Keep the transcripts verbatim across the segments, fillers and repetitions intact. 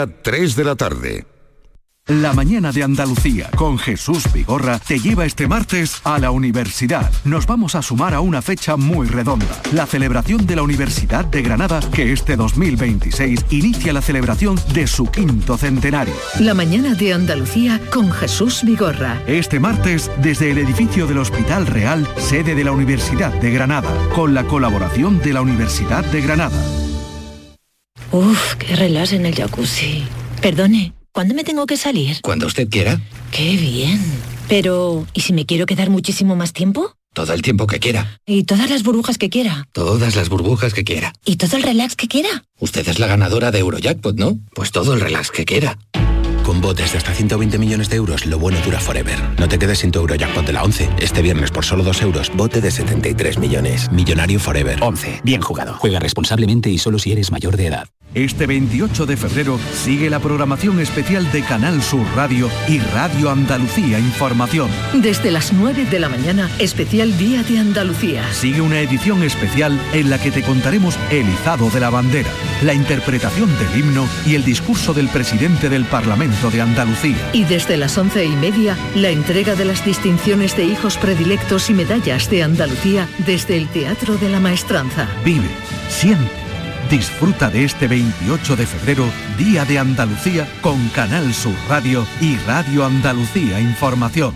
tres de la tarde. La mañana de Andalucía con Jesús Vigorra te lleva este martes a la universidad. Nos vamos a sumar a una fecha muy redonda, la celebración de la Universidad de Granada, que este dos mil veintiséis inicia la celebración de su quinto centenario. La mañana de Andalucía con Jesús Vigorra. Este martes, desde el edificio del Hospital Real, sede de la Universidad de Granada, con la colaboración de la Universidad de Granada. Uf, qué relax en el jacuzzi. Perdone, ¿cuándo me tengo que salir? Cuando usted quiera. ¡Qué bien! Pero, ¿y si me quiero quedar muchísimo más tiempo? Todo el tiempo que quiera. ¿Y todas las burbujas que quiera? Todas las burbujas que quiera. ¿Y todo el relax que quiera? Usted es la ganadora de Eurojackpot, ¿no? Pues todo el relax que quiera. Con botes de hasta ciento veinte millones de euros, lo bueno dura forever. No te quedes sin tu Eurojackpot de la once. Este viernes por solo dos euros, bote de setenta y tres millones. Millonario forever. once. Bien jugado. Juega responsablemente y solo si eres mayor de edad. Este veintiocho de febrero sigue la programación especial de Canal Sur Radio y Radio Andalucía Información. Desde las nueve de la mañana, especial Día de Andalucía. Sigue una edición especial en la que te contaremos el izado de la bandera, la interpretación del himno y el discurso del presidente del Parlamento de Andalucía. Y desde las once y media, la entrega de las distinciones de hijos predilectos y medallas de Andalucía desde el Teatro de la Maestranza. Vive, siente. Disfruta de este veintiocho de febrero, Día de Andalucía, con Canal Sur Radio y Radio Andalucía Información.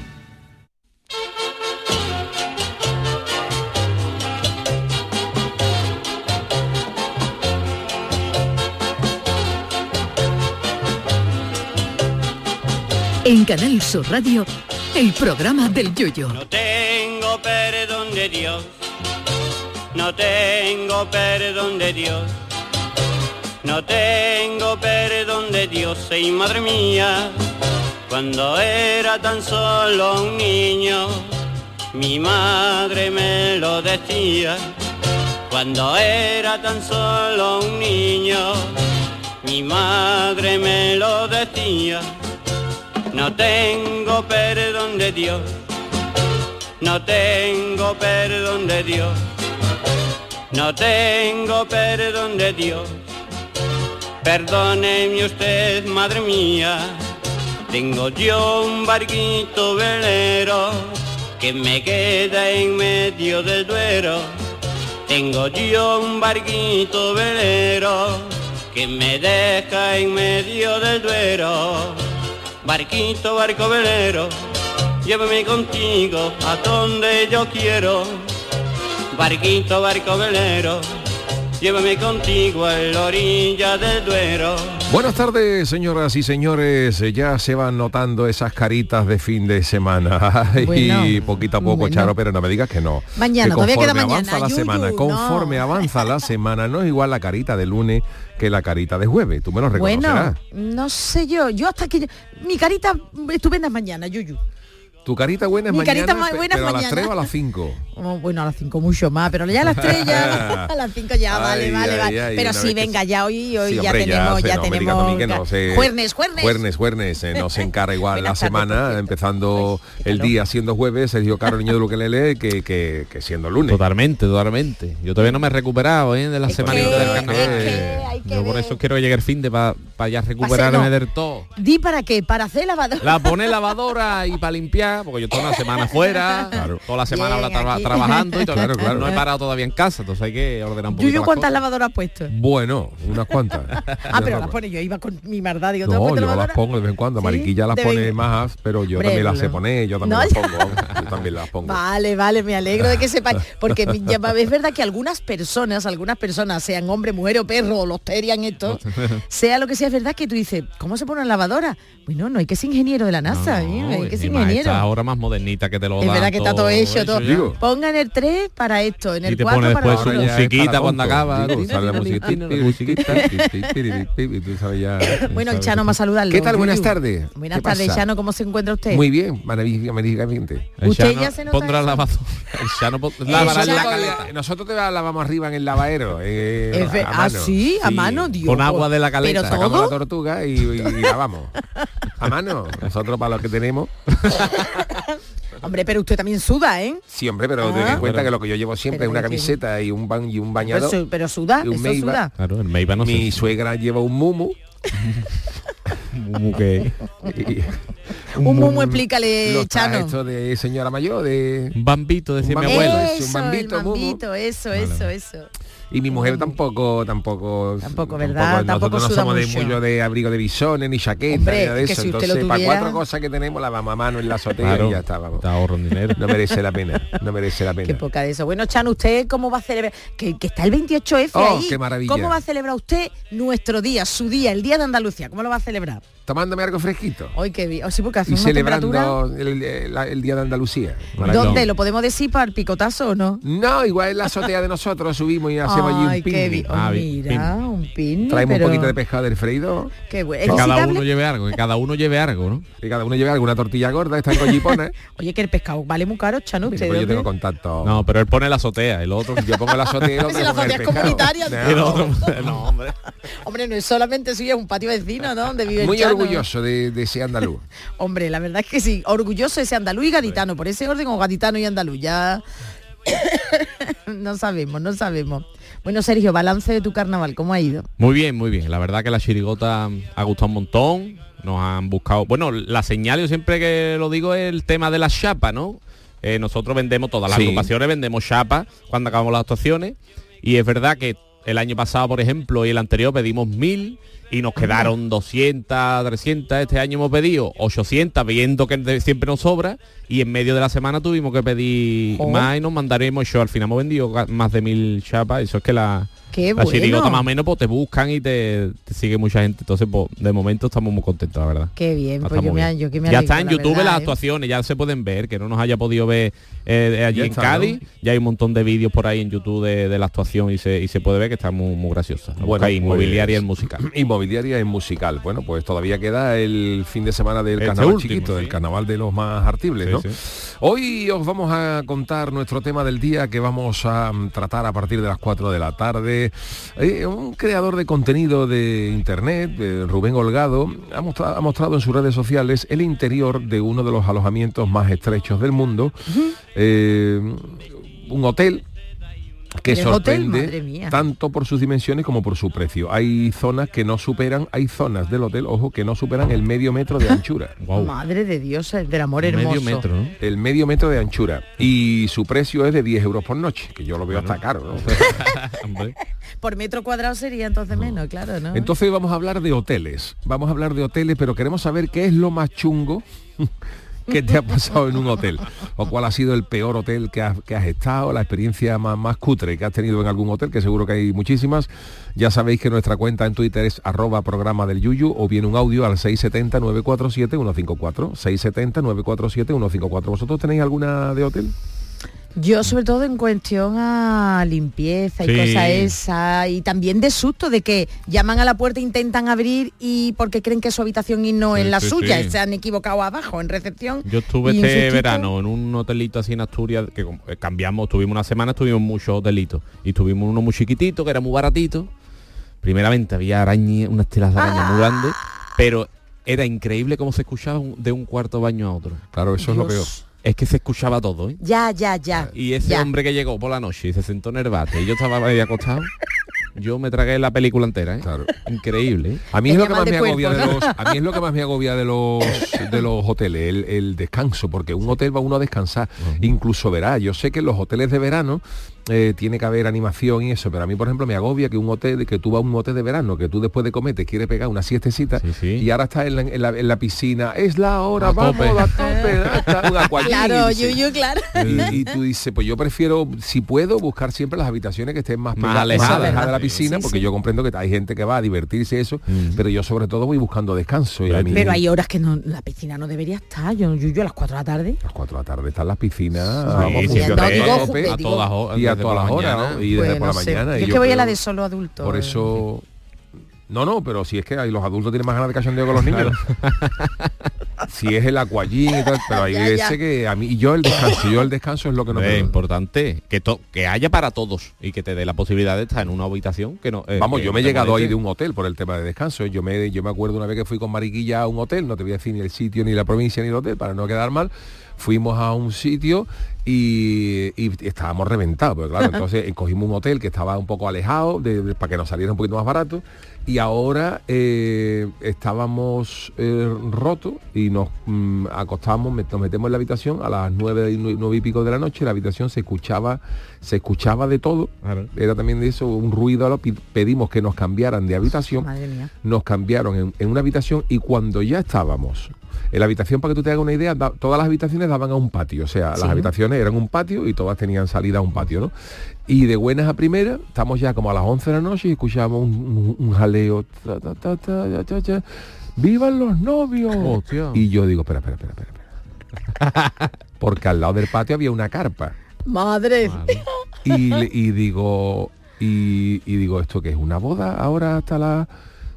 En Canal Sur Radio, el programa del Yoyo. No tengo perdón de Dios, no tengo perdón de Dios. No tengo perdón de Dios, y madre mía, cuando era tan solo un niño, mi madre me lo decía. Cuando era tan solo un niño, mi madre me lo decía. No tengo perdón de Dios, no tengo perdón de Dios, no tengo perdón de Dios. Perdóneme usted, madre mía, tengo yo un barquito velero que me queda en medio del Duero. Tengo yo un barquito velero que me deja en medio del Duero. Barquito, barco velero, llévame contigo a donde yo quiero. Barquito, barco velero, llévame contigo a la orilla del Duero. Buenas tardes, señoras y señores. Ya se van notando esas caritas de fin de semana. Bueno, y poquito a poco, bueno. Charo, pero no me digas que no. Mañana, que todavía queda mañana. Avanza la yuyu, semana, no. conforme avanza la semana, no es igual la carita de lunes que la carita de jueves. Tú me lo reconocerás. Bueno, no sé yo. Yo hasta que... Yo, mi carita estupenda es mañana, Yuyu. Tu carita buena es Mi mañana, carita buena pero es a mañana. las tres o a las cinco. Oh, bueno, a las cinco mucho más, pero ya a las tres ya, a las cinco ya, vale, Ay, vale, ay, vale. ay, pero una sí, vez que- venga, ya hoy, hoy Sí, ya hombre, tenemos, sé, ya no me tenemos. digas a mí que no sé. Juernes, juernes. Juernes, juernes, eh, nos encara igual la Buenas tardes, por semana, cierto. empezando el día siendo jueves, Sergio Caro, niño de lo que le lee, que, que, que siendo lunes. Totalmente, totalmente. Yo todavía no me he recuperado, ¿eh? De la Es semana que- del carnaval. es que hay que Yo por ver. eso quiero que llegue el fin de para pa ya recuperarme no. del todo. Di para qué, para hacer lavadora. La pone lavadora y para limpiar, porque yo toda una semana fuera, Claro. toda la semana Bien, ahora traba- aquí. trabajando y todo, Claro, claro. no he parado todavía en casa, entonces hay que ordenar un poquito Yuyu, las ¿cuántas cosas. lavadoras has puesto? Bueno, unas cuantas. Ah, pero las pone yo, iba con mi maldad, digo, ¿tú has No, puesto yo las lavadora? pongo de vez en cuando. ¿Sí? Mariquilla las De pone vez- más, pero yo Hombre, también las sé no. poner, yo también No, las ya. pongo. Yo también las pongo. Vale, vale, me alegro de que sepáis, porque mi- ya es verdad que algunas personas, algunas personas, sean hombre, mujer o perro, o los terian esto, sea lo que sea, es verdad que tú dices, ¿cómo se pone una lavadora? Bueno, no hay que ser ingeniero de la NASA, ¿eh? No, hay que ser encima ingeniero. esta ahora más modernita que te lo Es dan verdad que está todo hecho, todo. ya. Digo. Ponga en el tres para esto, en Y el te cuatro pone para después lo su otro. Ahora ya es musiquita para cuando tontos. acaba. Digo, sale la musiquita, pi, musiquita, pi, pi, pi, pi, y tú sabes ya. Bueno, el Chano, más saludarlo. ¿Qué tal? Buenas Yuyu. tardes. Buenas ¿Qué tardes, pasa? Chano, ¿cómo se encuentra usted? Muy bien, maravillosa- maravillosamente. El Usted Chano ya se nota pondrá eso. lavadora. El Chano pon- Eso lavará en ya la con- caleta. Nosotros te la lavamos arriba en el lavadero. Eh, Es ver- a ah, mano. sí, a mano, Dios. Con agua de la Pero caleta. Sacamos todo. la tortuga y, y, y lavamos. A mano. Nosotros para lo que tenemos. Hombre, pero usted también suda, ¿eh? Sí, hombre, pero Ah. ten en cuenta que lo que yo llevo siempre Pero es una que- camiseta y un, ban y un Pero, bañador. su- pero suda, y un eso Meiba. suda. Claro, el Meiba no Mi sé. suegra lleva un mumu Mumu que... Un mumu, explícale, los Chano. Esto de señora mayor, de... Un bambito, decía Un mi bambito. abuela. Eso, un bambito, el bambito, eso, Vale. eso, eso. Y mi mujer tampoco, tampoco... Tampoco, ¿verdad? Tampoco nosotros no suda somos de mucho. mucho de abrigo de bisones, ni chaqueta, Hombre, ni nada de que eso. si usted lo Entonces, para tuviera- cuatro cosas que tenemos, la vamos a mano en la azotea Claro, y ya está, vamos. te ahorro un dinero. No merece la pena, no merece la pena. Qué poca de eso. Bueno, Chano, ¿usted cómo va a celebrar? Que, que está el veintiocho efe Oh, ahí. qué maravilla. ¿Cómo va a celebrar usted nuestro día, su día, el día de Andalucía? ¿Cómo lo va a celebrar? Tomándome algo fresquito. Hoy que vi. O sí, porque hace Y una celebrando temperatura. el, el- el Día de Andalucía. ¿Dónde? ¿Lo podemos decir para el picotazo o no? No, igual en la azotea de nosotros subimos y hacemos allí Ay, un qué picnic. bien. Oh, Ah, bien, mira, un picnic. Traemos pero... un poquito de pescado del freído. Qué bueno. Que ¿Es cada visitable? uno lleve algo, que cada uno lleve algo, ¿no? Y cada uno lleve alguna tortilla gorda, está en collipona. Oye, que el pescado vale muy caro, Chano. Pues ¿Usted yo dónde? tengo contacto. No, pero él pone la azotea, el otro... Yo pongo la azotea y el otro Si la pone el azotea es pescado. comunitaria, No. El otro... No, hombre. Hombre, no es solamente suyo, es un patio vecino, ¿no? Donde vive el Muy Chano. orgulloso de, de ese andaluz. Hombre, la verdad es que sí, orgulloso ese andaluz y gaditano, por ese orden o gaditano y andaluz, ya no sabemos, no sabemos. Bueno, Sergio, balance de tu carnaval, ¿cómo ha ido? Muy bien, muy bien. La verdad que la chirigota ha gustado un montón. Nos han buscado... Bueno, la señal, yo siempre que lo digo, es el tema de la chapa, ¿no? Eh, nosotros vendemos, todas las Sí. agrupaciones vendemos chapa cuando acabamos las actuaciones. Y es verdad que el año pasado, por ejemplo, y el anterior pedimos mil y nos quedaron doscientas, trescientas. Este año hemos pedido ochocientas, viendo que de- siempre nos sobra. Y en medio de la semana tuvimos que pedir Oh. más y nos mandaremos yo. Al final hemos vendido ga- más de mil chapas. Eso es que la... Qué La chirigota bueno. más o menos pues te buscan y te, te sigue mucha gente. Entonces, pues, de momento estamos muy contentos, la verdad. Qué bien, Ah, pues está yo muy me, bien. yo que me Ya alegro, está en la YouTube verdad, las ¿eh? actuaciones, ya se pueden ver, que no nos haya podido ver eh, allí Ya en está, Cádiz. ¿no? Ya hay un montón de vídeos por ahí en YouTube de, de la actuación y se, y se puede ver que está muy, muy graciosa. ¿no? Bueno, Busca inmobiliaria pues, en musical. Inmobiliaria en musical. Bueno, pues todavía queda el fin de semana del Este carnaval último, chiquito, sí. del carnaval de los más artibles, Sí, ¿no? sí. Hoy os vamos a contar nuestro tema del día que vamos a mm, tratar a partir de las cuatro de la tarde. Eh, un creador de contenido de internet, eh, Rubén Holgado, ha, mostra- ha mostrado en sus redes sociales el interior de uno de los alojamientos más estrechos del mundo. Eh, un hotel que ¿El hotel? sorprende Madre mía. tanto por sus dimensiones como por su precio. Hay zonas que no superan, hay zonas del hotel, ojo, que no superan el medio metro de anchura. Wow. Madre de Dios, el del amor hermoso. Medio metro, ¿no? El medio metro de anchura. Y su precio es de diez euros por noche, que yo lo veo hasta caro, ¿no? Hombre. Por metro cuadrado sería entonces menos, claro, ¿no? Entonces vamos a hablar de hoteles. Vamos a hablar de hoteles, pero queremos saber qué es lo más chungo que te ha pasado en un hotel. O cuál ha sido el peor hotel que has, que has estado, la experiencia más, más cutre que has tenido en algún hotel, que seguro que hay muchísimas. Ya sabéis que nuestra cuenta en Twitter es arroba programa del Yuyu o bien un audio al seis siete cero, nueve cuatro siete, uno cinco cuatro. seis siete cero, nueve cuatro siete, uno cinco cuatro. ¿Vosotros tenéis alguna de hotel? Yo sobre todo en cuestión a limpieza y Sí. cosas esas, y también de susto de que llaman a la puerta, intentan abrir y porque creen que es su habitación y no Sí, es la sí, suya, sí. se han equivocado abajo en recepción. Yo estuve y un este sustito. verano en un hotelito así en Asturias, que como, eh, cambiamos, tuvimos una semana, tuvimos muchos hotelitos. Y tuvimos uno muy chiquitito, que era muy baratito. Primeramente había araña, unas telas de araña muy grandes, pero era increíble cómo se escuchaba un- de un cuarto baño a otro. Claro, eso es lo peor. Dios. Es que se escuchaba todo, ¿eh? Ya, ya, ya. Y ese ya. hombre que llegó por la noche y se sentó en el bate y yo estaba ahí acostado, yo me tragué la película entera, ¿eh? Claro. Increíble, ¿eh? A mí es lo que Tenía más mal me de agobia cuerpo, de ¿no? los, a mí es lo que más me agobia de los de los hoteles, el, el descanso, porque un hotel va uno a descansar. Incluso verá, yo sé que en los hoteles de verano eh, tiene que haber animación y eso, pero a mí por ejemplo me agobia que un hotel, que tú vas a un hotel de verano, que tú después de comer te quieres pegar una siestecita Sí, sí. y ahora estás en la, en la- en la piscina, es la hora, A vamos tope. a tope, está un aquagym, Claro, y dice- Yuyu, claro. y, y tú dices, pues yo prefiero, si puedo, buscar siempre las habitaciones que estén más, Más pegadas, alejadas. alejadas de la Sí, piscina, sí, porque sí. yo comprendo que hay gente que va a divertirse y eso, Mm. pero yo sobre todo voy buscando descanso. Y a mí, Pero hay horas que no, la piscina no debería estar, yo, Yuyu, a las cuatro de la tarde. a las cuatro de la tarde están las piscinas, Sí, vamos, sí, buscando no, a digo, tope, a digo- todas horas, y a desde todas por las la horas, mañana. ¿no? y desde Bueno, por la no sé. mañana. y Yo es yo que voy a la creo- de solo adulto. Por eso... No, no, pero si es que hay- los adultos tienen más ganas de cachondeo con los niños. Si es el aquagym y tal, pero hay Ya, veces ya. que a mí, y yo el descanso, yo el descanso es lo que no Es me... importante que to- que haya para todos y que te dé la posibilidad de estar en una habitación que no eh, Vamos, que yo me he te llegado ahí moleste. de un hotel por el tema de descanso. Yo me, yo me acuerdo una vez que fui con Mariquilla a un hotel, no te voy a decir ni el sitio, ni la provincia, ni el hotel, para no quedar mal. Fuimos a un sitio Y, y estábamos reventados, pero claro, entonces cogimos un hotel que estaba un poco alejado de, de, para que nos saliera un poquito más barato, y ahora eh, estábamos eh, rotos y nos mm, acostamos, nos metemos en la habitación a las nueve, nueve y pico de la noche. La habitación se escuchaba, se escuchaba de todo, claro. Era también de eso, un ruido, lo pedimos que nos cambiaran de habitación, nos cambiaron en, en una habitación, y cuando ya estábamos en la habitación, para que tú te hagas una idea, da, todas las habitaciones daban a un patio, o sea, ¿sí? Las habitaciones eran un patio y todas tenían salida a un patio, ¿no? Y de buenas a primeras, estamos ya como a las once de la noche y escuchamos un, un, un jaleo, ta, ta, ta, ta, ta, ta, ¡vivan los novios! Hostia. Y yo digo, espera, espera, espera, espera. Porque al lado del patio había una carpa. ¡Madre! Y, y digo, y, y digo, ¿esto qué es? ¿Una boda ahora hasta la...?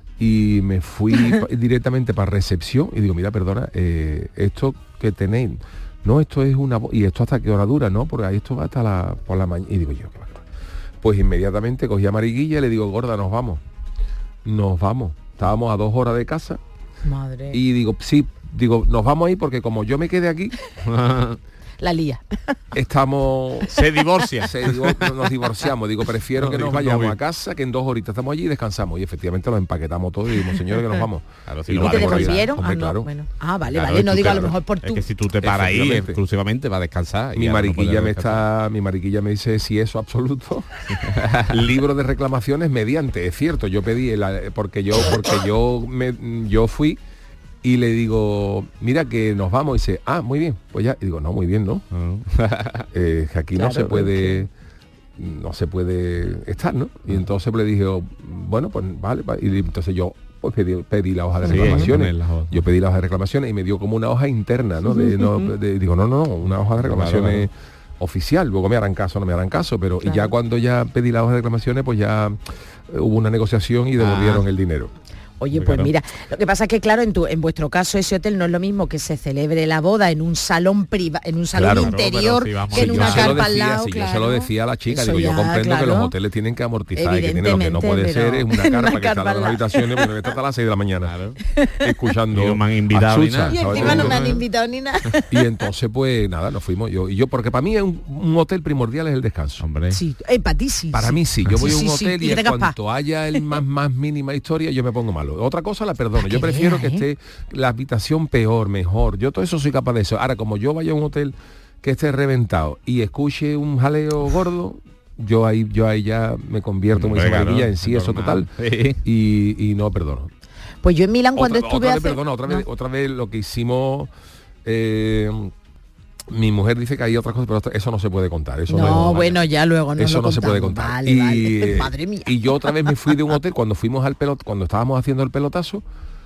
Y me fui directamente para recepción y digo, mira, perdona, eh, esto que tenéis, no, esto es una... ¿Y esto hasta qué hora dura? No, porque ahí esto va hasta la, por la mañana. Y digo yo, pues inmediatamente cogí a Mariquilla y le digo, gorda, nos vamos. Nos vamos. Estábamos a dos horas de casa. Madre. Y digo, sí, digo, nos vamos ahí porque como yo me quedé aquí... La lía. Estamos... Se divorcia. Se divor nos divorciamos. Digo, prefiero no, que nos vayamos no, a casa, que en dos horitas estamos allí y descansamos. Y efectivamente lo empaquetamos todo y dijimos, señores, que nos vamos. Claro, si ¿Y no vale te devolvieron? Ah, no, claro. Bueno. Ah, vale, claro, vale. No digo claro. A lo mejor por tú. Es que si tú te paras ahí exclusivamente va a descansar. Mi mariquilla no me está... Mi mariquilla me dice, si eso absoluto. Libro de reclamaciones mediante. Es cierto, yo pedí... El, porque yo porque yo me, yo fui... Y le digo, mira que nos vamos, y dice, ah, muy bien, pues ya. Y digo, no, muy bien, ¿no? Uh-huh. eh, que aquí claro, no se puede, no se puede estar, ¿no? Y entonces le dije, bueno, pues vale, vale. Y entonces yo pues pedí, pedí la hoja de reclamaciones. Sí, la yo pedí la hoja de reclamaciones y me dio como una hoja interna, ¿no? De, no de, digo, no, no, no, una hoja de reclamaciones claro, claro. oficial. Luego me harán caso, no me harán caso, pero claro. Y ya cuando ya pedí la hoja de reclamaciones, pues ya hubo una negociación y devolvieron ah. el dinero. Oye, pues mira, lo que pasa es que claro, en tu, en vuestro caso ese hotel no es lo mismo que se celebre la boda en un salón priva, en un salón claro, interior, no, si que en una carpa al lado. Si claro. Yo se lo decía a la chica, digo, yo comprendo claro. que los hoteles tienen que amortizar y que tienen, lo que no puede ser es una carpa una que está en las habitaciones, bueno, está hasta las seis de la mañana, claro. escuchando. No me han invitado ni nada. Y encima no me han invitado ni nada. Y entonces pues nada, nos fuimos. Yo, y yo porque para mí es un, un hotel primordial es el descanso. Hombre. Sí, eh, para ti sí. Para mí sí. Yo voy a un hotel y en cuanto haya el más más mínima historia, yo me pongo malo. Otra cosa la perdono. Yo prefiero que esté la habitación peor, mejor. Yo todo eso soy capaz de eso. Ahora, como yo vaya a un hotel que esté reventado y escuche un jaleo gordo, yo ahí yo ahí ya me convierto muy Mariquilla en sí, eso total. Sí. Y, y no perdono. Pues yo en Milán cuando otra, estuve otra hace... vez, perdona, otra vez, no. otra vez lo que hicimos... Eh, mi mujer dice que hay otras cosas, pero eso no se puede contar. Eso no, no bueno, ya luego no Eso lo no se puede contar. Vale, y, vale. Madre mía. Y yo otra vez me fui de un hotel cuando fuimos al pelot, cuando estábamos haciendo el pelotazo.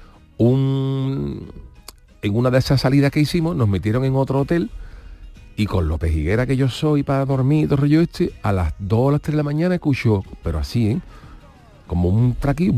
Un, en una de esas salidas que hicimos nos metieron en otro hotel y con lo pejiguera que yo soy para dormir, todo rollo este, a las dos o las tres de la mañana escucho, pero así, ¿eh? Como un traquillo.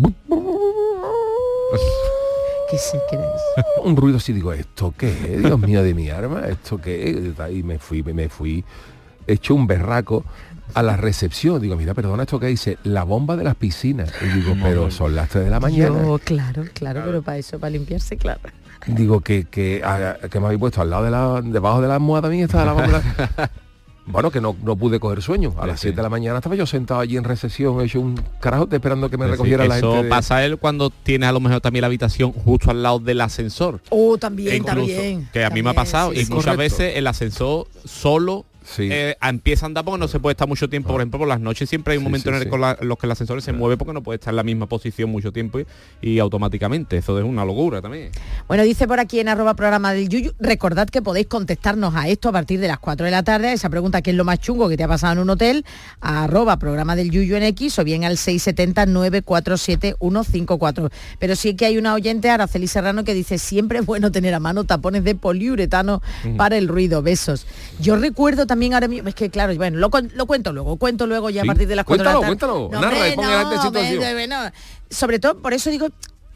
¿Qué se crees? Un ruido así, digo, ¿esto qué es? Dios mío de mi arma, ¿esto qué es? Y me fui, me fui hecho un berraco a la recepción. Digo, mira, perdona, ¿esto qué dice? La bomba de las piscinas. Y digo, pero son las tres de la mañana. Yo, claro, claro, claro, pero para eso, para limpiarse, claro. Digo, que, que, que me habéis puesto al lado de la, debajo de la almohada mía está la bomba. Bueno, que no, no pude coger sueño. A sí, las siete sí. de la mañana estaba yo sentado allí en recepción, he hecho un carajote esperando que me sí, recogiera sí. la Eso gente. Eso pasa de... él cuando tienes a lo mejor también la habitación justo al lado del ascensor. Oh, también, incluso, también. Que a también, mí me ha pasado. Sí, y sí. muchas Correcto. veces el ascensor solo sí. eh, empieza a andar porque no se puede estar mucho tiempo. Por ejemplo, por las noches siempre hay un sí, momento sí, en el sí. la, los que el ascensor se mueve porque no puede estar en la misma posición mucho tiempo y, y automáticamente. Eso es una locura también. Bueno, dice por aquí en arroba programa del Yuyu, recordad que podéis contestarnos a esto a partir de las cuatro de la tarde, a esa pregunta, ¿qué es lo más chungo que te ha pasado en un hotel? A arroba programa del Yuyu en X o bien al seis siete cero, nueve cuatro siete, uno cinco cuatro. Pero sí que hay una oyente, Araceli Serrano, que dice, siempre es bueno tener a mano tapones de poliuretano uh-huh. para el ruido. Besos. Yo recuerdo también ahora mismo, es que claro, bueno, lo, lo cuento luego, cuento luego ya sí. a partir de las cuatro cuéntalo, de la tarde. Cuéntalo, cuéntalo, narra y ponga la gente en situación. Bueno, sobre todo, por eso digo,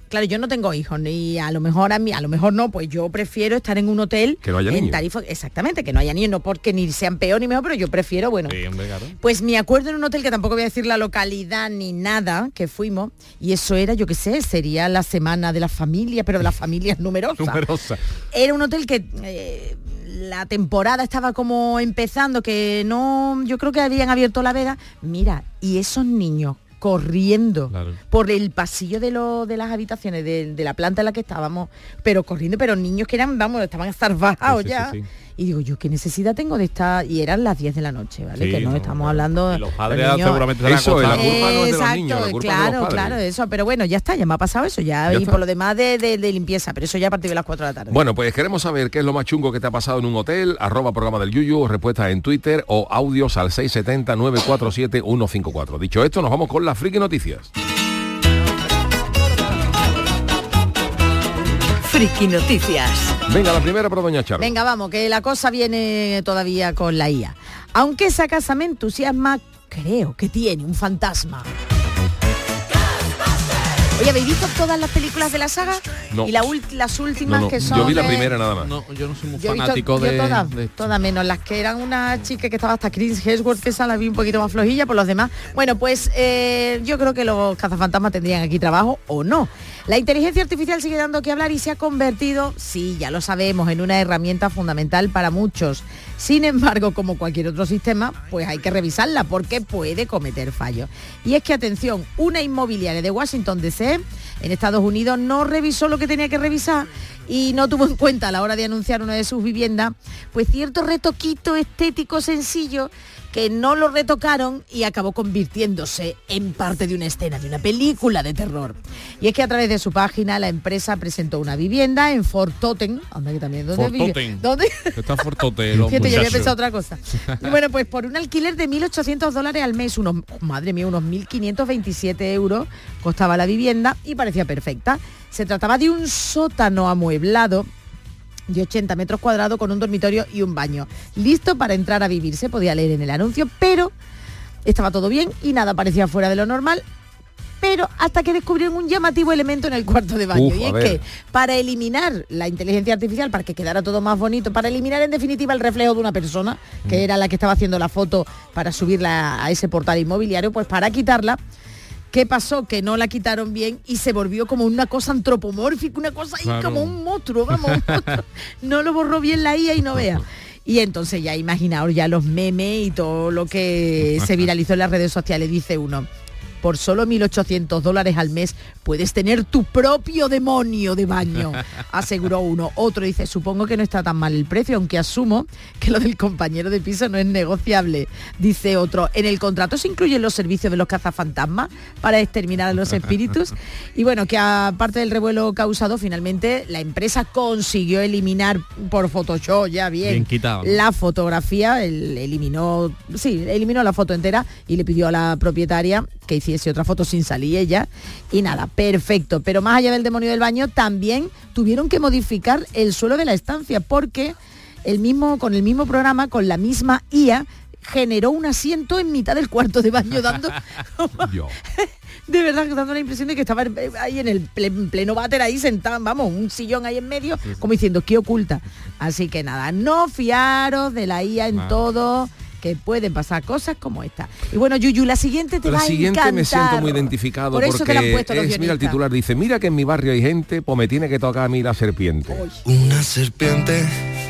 claro, yo no tengo hijos, ni a lo mejor a mí, a lo mejor no, pues yo prefiero estar en un hotel que no haya en niños. Tarifa, exactamente, que no haya niños, no porque ni sean peor ni mejor, pero yo prefiero, bueno, Sí, hombre, claro. pues me acuerdo en un hotel que tampoco voy a decir la localidad ni nada, que fuimos, y eso era, yo qué sé, sería la semana de la familia, pero de las familias numerosas. Numerosa. Era un hotel que eh, la temporada estaba como empezando, que no, yo creo que habían abierto la veda. Mira, y esos niños corriendo Claro. por el pasillo de, lo, de las habitaciones de, de la planta en la que estábamos, pero corriendo, pero niños que eran, vamos, estaban zarpados Sí, sí, ya. sí, sí. Y digo, yo qué necesidad tengo de estar, y eran las diez de la noche, ¿vale? Sí, que no, no, estamos claro. hablando Y los padres los niños- seguramente se la Eso, la acostaron. culpa no es de los Exacto, niños, la culpa es de claro, los padres. claro, eso, pero bueno, ya está, ya me ha pasado eso, ya, Ya y está. por lo demás de, de- de limpieza, pero eso ya a partir de las cuatro de la tarde. Bueno, pues queremos saber qué es lo más chungo que te ha pasado en un hotel, arroba programa del Yuyu, o respuestas en Twitter o audios al seis siete cero, nueve cuatro siete, uno cinco cuatro. Dicho esto, nos vamos con las friki noticias. Friki Noticias. Venga, la primera para doña Charo. Venga, vamos, que la cosa viene todavía con la I A. Aunque esa casa me entusiasma, creo que tiene un fantasma. Oye, ¿habéis visto todas las películas de la saga? No. Y la ult- las últimas No, no, que son... yo vi la de- primera nada más. No, yo no soy muy Yo he visto fanático yo de, todas, de esto. todas menos las que eran una chica que estaba hasta Chris Hemsworth, que esa la vi un poquito más flojilla, por los demás. Bueno, pues eh, yo creo que los cazafantasmas tendrían aquí trabajo o no. La inteligencia artificial sigue dando que hablar y se ha convertido, sí, ya lo sabemos, en una herramienta fundamental para muchos. Sin embargo, como cualquier otro sistema, pues hay que revisarla porque puede cometer fallos. Y es que, atención, una inmobiliaria de Washington D C, en Estados Unidos, no revisó lo que tenía que revisar y no tuvo en cuenta a la hora de anunciar una de sus viviendas, pues cierto retoquito estético sencillo que no lo retocaron y acabó convirtiéndose en parte de una escena de una película de terror. Y es que a través de su página la empresa presentó una vivienda en Fort Totten, anda que también, ¿dónde Fort vive? Totten. ¿Dónde? Está fortote los Fíjate, yo había muchachos. pensado otra cosa. Y bueno, pues por un alquiler de mil ochocientos dólares al mes, unos, madre mía, unos mil quinientos veintisiete euros costaba la vivienda y parecía perfecta. Se trataba de un sótano amueblado de ochenta metros cuadrados con un dormitorio y un baño. Listo para entrar a vivir, se podía leer en el anuncio, pero estaba todo bien y nada parecía fuera de lo normal. Pero hasta que descubrieron un llamativo elemento en el cuarto de baño. Uf, y a es ver. que para eliminar la inteligencia artificial, para que quedara todo más bonito, para eliminar en definitiva el reflejo de una persona, que era la que estaba haciendo la foto para subirla a ese portal inmobiliario, pues para quitarla, ¿qué pasó? Que no la quitaron bien y se volvió como una cosa antropomórfica, una cosa ahí Claro. como un monstruo, vamos. un monstruo. No lo borró bien la I A y no vea. Y entonces ya imaginaos ya los memes y todo lo que se viralizó en las redes sociales. Dice uno, por solo mil ochocientos dólares al mes puedes tener tu propio demonio de baño, aseguró uno. Otro dice, supongo que no está tan mal el precio, aunque asumo que lo del compañero de piso no es negociable. Dice otro, en el contrato se incluyen los servicios de los cazafantasmas para exterminar a los espíritus. Y bueno, que aparte del revuelo causado, finalmente la empresa consiguió eliminar por Photoshop, ya bien, Bien quitado, ¿no? la fotografía, el- eliminó, sí, eliminó la foto entera y le pidió a la propietaria que hiciese otra foto sin salir ella y nada, perfecto. Pero más allá del demonio del baño, también tuvieron que modificar el suelo de la estancia porque el mismo, con el mismo programa, con la misma I A, generó un asiento en mitad del cuarto de baño dando Yo. de verdad dando la impresión de que estaba ahí en el ple- en pleno váter ahí sentado, vamos, un sillón ahí en medio, como diciendo, ¿qué oculta? Así que nada, no fiaros de la I A en Nada. todo, que pueden pasar cosas como esta. Y bueno, Yuyu, la siguiente te La va a siguiente encantar. me siento muy identificado Por eso porque te la han puesto los es, mira, el guionistas. titular dice, mira que en mi barrio hay gente, pues me tiene que tocar a mí la serpiente. Una serpiente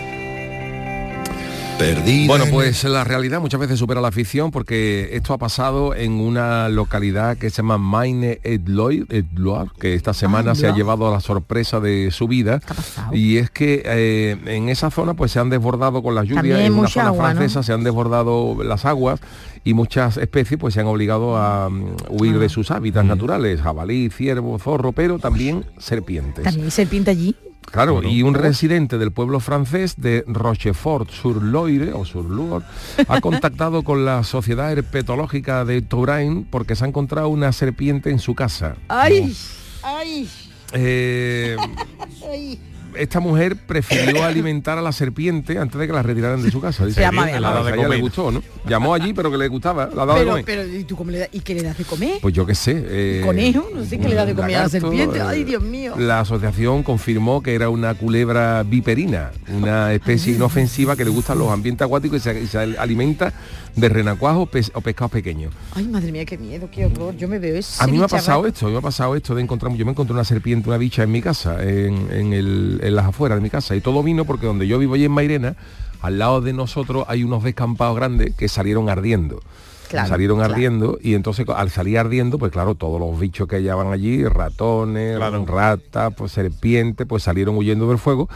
perdida. Bueno, en pues la realidad muchas veces supera la ficción porque esto ha pasado en una localidad que se llama Maine-et-Loire, que esta semana se ha Loire. llevado a la sorpresa de su vida. ¿Qué ha pasado? Y es que eh, en esa zona pues se han desbordado con las lluvias, También en una mucha zona agua, ¿no? francesa se han desbordado las aguas y muchas especies pues se han obligado a mm, huir Ah. de sus hábitats naturales, jabalí, ciervo, zorro, pero también serpientes. También hay serpiente allí. Claro, y un residente del pueblo francés de Rochefort-sur-Loire o sur-Loire ha contactado con la Sociedad Herpetológica de Touraine porque se ha encontrado una serpiente en su casa. ¡Ay! ¡Ay! Eh, ¡Ay! esta mujer prefirió alimentar a la serpiente antes de que la retiraran de su casa. Dice, llama, bien, llama. a la- a ella le gustó, ¿no? Llamó allí, pero que le gustaba, la daba de Pero, comer. pero ¿y tú cómo le das? ¿Y qué le das de comer? Pues yo qué sé. eh, ¿Conejo? No sé qué le das de un comer a la lagarto, serpiente. eh, Ay, Dios mío. La asociación confirmó que era una culebra viperina, una especie inofensiva que le gustan los ambientes acuáticos y se, y se alimenta de renacuajos pes- o pescados pequeños. Ay, madre mía, qué miedo, qué horror. Yo me veo eso. A mí me ha pasado esto, a mí me ha pasado esto de encontrar, yo me encontré una serpiente, una bicha en mi casa, en, en, el, en las afueras de mi casa, y todo vino porque donde yo vivo allí en Mairena, al lado de nosotros hay unos descampados grandes que salieron ardiendo. Claro, salieron claro. ardiendo y entonces al salir ardiendo, pues claro, todos los bichos que hallaban allí, ratones, Claro. ratas, pues serpientes, pues salieron huyendo del fuego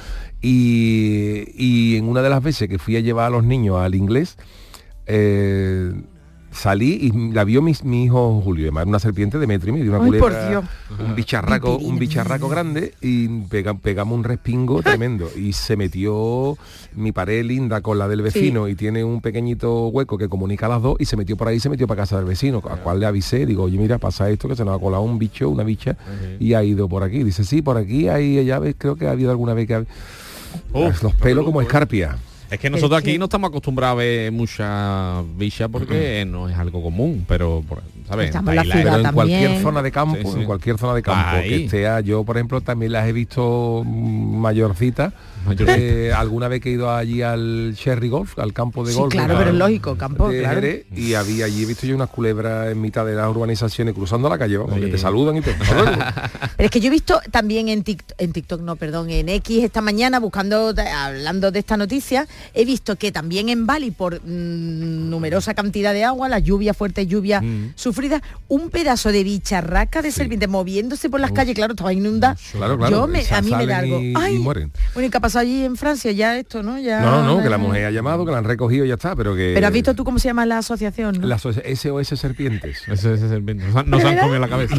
y, y en una de las veces que fui a llevar a los niños al inglés, eh, salí y la vio mi, mi hijo Julio, además era una serpiente de metro y medio, una Ay, por culebra, Dios. un bicharraco, un bicharraco grande y pega- pegamos un respingo tremendo y se metió mi pared linda con la del vecino y tiene un pequeñito hueco que comunica a las dos y se metió por ahí y se metió para casa del vecino, a cual le avisé, digo, oye mira, pasa esto que se nos ha colado un bicho, una bicha y ha ido por aquí. Dice, sí, por aquí hay, ya ves, creo que ha habido alguna vez que ha... Uf, los pelos como escarpia. Es que nosotros Es que- aquí no estamos acostumbrados a ver muchas bichas porque no es algo común, pero, por- ¿sabes? Estamos en la Tailandia- ciudad Pero en cualquier también. zona de campo, Sí, sí. en cualquier zona de campo Ahí. que esté, yo por ejemplo también las he visto mm, mayorcitas. Mayorcita. Eh, alguna vez que he ido allí al Cherry Golf, al campo de Sí, golf. claro, de- pero es lógico, campo, de claro. Jerez, y había allí, he visto yo unas culebras en mitad de las urbanizaciones cruzando la calle, vamos, Sí. que te saludan y todo. Pero es que yo he visto también en TikTok, en TikTok no, perdón, en X esta mañana, buscando, hablando de esta noticia, he visto que también en Bali, por mm, numerosa cantidad de agua, las lluvias, fuertes lluvias Mm. sufridas, un pedazo de bicharraca de serpiente moviéndose por las calles, claro, estaba inundada. Claro, claro, Yo me, esas a mí me salen da algo. y- y Ay, mueren. bueno, ¿y qué ha pasado allí en Francia? Ya esto, ¿no? Ya, No, no, no, que la mujer ha llamado, que la han recogido y ya está, pero que... Pero has visto tú cómo se llama la asociación, ¿no? Las S O S Serpientes. Ese, ese serpiente. Nos han, nos han comido la cabeza.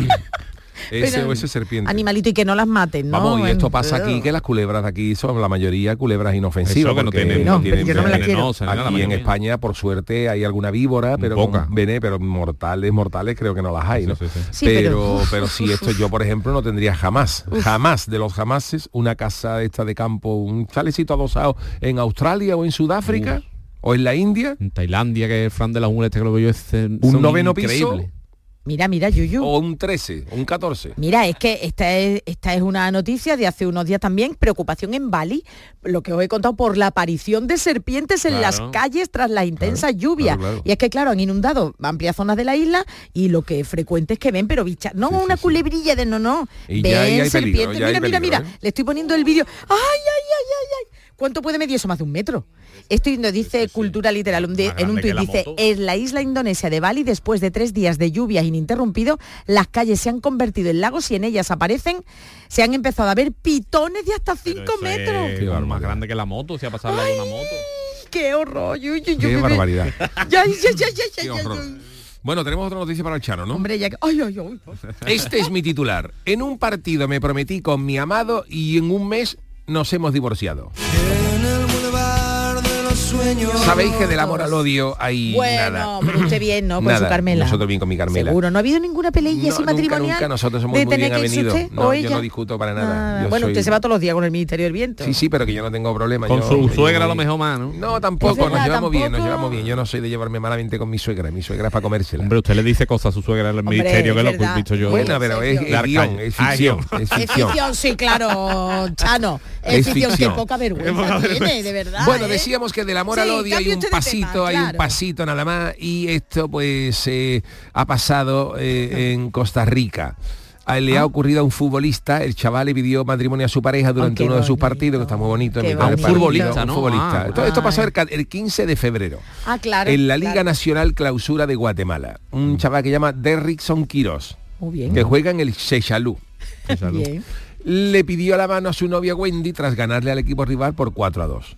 S O S Serpientes. Animalito y que no las maten, ¿no? Vamos, y esto Bueno, pasa aquí, que las culebras de aquí son la mayoría culebras inofensivas. Eso que no porque tienen- No, pero yo no me la quiero. venenosa ni nada, la Aquí en mayoría. España, por suerte, hay alguna víbora, pero con Poca. vene, pero mortales, mortales creo que no las hay, ¿no? Sí, sí, sí. Sí, pero, pero- pero sí, esto yo, por ejemplo, no tendría jamás, jamás de los jamases una casa esta de campo, un chalecito adosado en Australia o en Sudáfrica o en la India, En Tailandia, que es Fran de la Jungla, este que lo veo yo, es un son noveno piso increíbles. Mira, mira, Yuyu. o un trece, o un catorce. Mira, es que esta es, esta es una noticia de hace unos días también, preocupación en Bali, lo que os he contado, por la aparición de serpientes en Claro. las calles tras las intensas lluvias. claro, claro. Y es que, claro, han inundado amplias zonas de la isla y lo que es frecuente es que ven, pero bichas, no Sí, una sí, sí. culebrilla de no, no, Y ven ya ahí hay serpientes. peligro, ya hay mira, mira, peligro, mira, ¿eh? le estoy poniendo el vídeo. ¡Ay, ay, ay, ay, ay! ¿Cuánto puede medir eso? Más de un metro. Esto nos dice Cultura Literal un de- Más en un grande que tuit, la dice, moto. en la isla indonesia de Bali, después de tres días de lluvias ininterrumpidos, las calles se han convertido en lagos y en ellas aparecen, se han empezado a ver pitones de hasta Pero cinco eso es metros. Qué como más barbaridad. grande que la moto, si ha pasado de una moto. ¡Qué horror! Yo, yo, yo Qué me- barbaridad. Ya, ya, ya, ya, ya, Qué ya, horror. ya. Bueno, tenemos otra noticia para el Chano, ¿no? Hombre, ya que... Ay, ay, ay. Este es mi titular. En un partido me prometí con mi amado y en un mes nos hemos divorciado. En el bulevar de los sueños. Sabéis que del amor al odio hay Bueno, nada. pero usted bien, ¿no? Con Nada. su Carmela. Nosotros bien con mi Carmela. Seguro, ¿no ha habido ninguna peleilla No, así nunca, matrimonial? nunca, nosotros somos de muy tener bien que irse avenidos. usted No, o yo ella? no discuto para nada. Ah, Yo bueno, soy- usted se va todos los días con el Ministerio del Viento. Sí, sí, pero que yo no tengo problema. Con yo- su yo suegra a lo voy- mejor más, ¿no? No, tampoco, Es verdad, nos llevamos bien, nos tampoco. llevamos bien. Yo no soy de llevarme malamente con mi suegra. Mi suegra es para comérsela. Hombre, usted le dice cosas a su suegra en el Hombre, ministerio, que es lo he verdad. visto yo. Bueno, pero es, De es Arcaño. guión, es Ah, ficción. guión. Es Es ficción. ficción, sí, claro, Chano. Es, Es ficción, ficción. qué poca vergüenza tiene, de verdad. Bueno, ¿eh? decíamos que del amor Sí, al odio hay cambie un usted de pasito, tema, hay un claro. pasito nada más y esto pues eh, ha pasado eh, en Costa Rica. A él le ha ocurrido a un futbolista, el chaval le pidió matrimonio a su pareja durante qué uno de sus bonito. partidos, que está muy bonito. en Qué mitad del bonito. partido, futbolista, un ¿no? futbolista. Ah, esto, esto ay. pasó el, ca- el quince de febrero. Ah, claro. En la Liga claro. Nacional Clausura de Guatemala. Un chaval que llama Derrickson Quirós, Muy bien. que juega en el Seychalú. Bien. Le pidió la mano a su novia Wendy tras ganarle al equipo rival por cuatro a dos.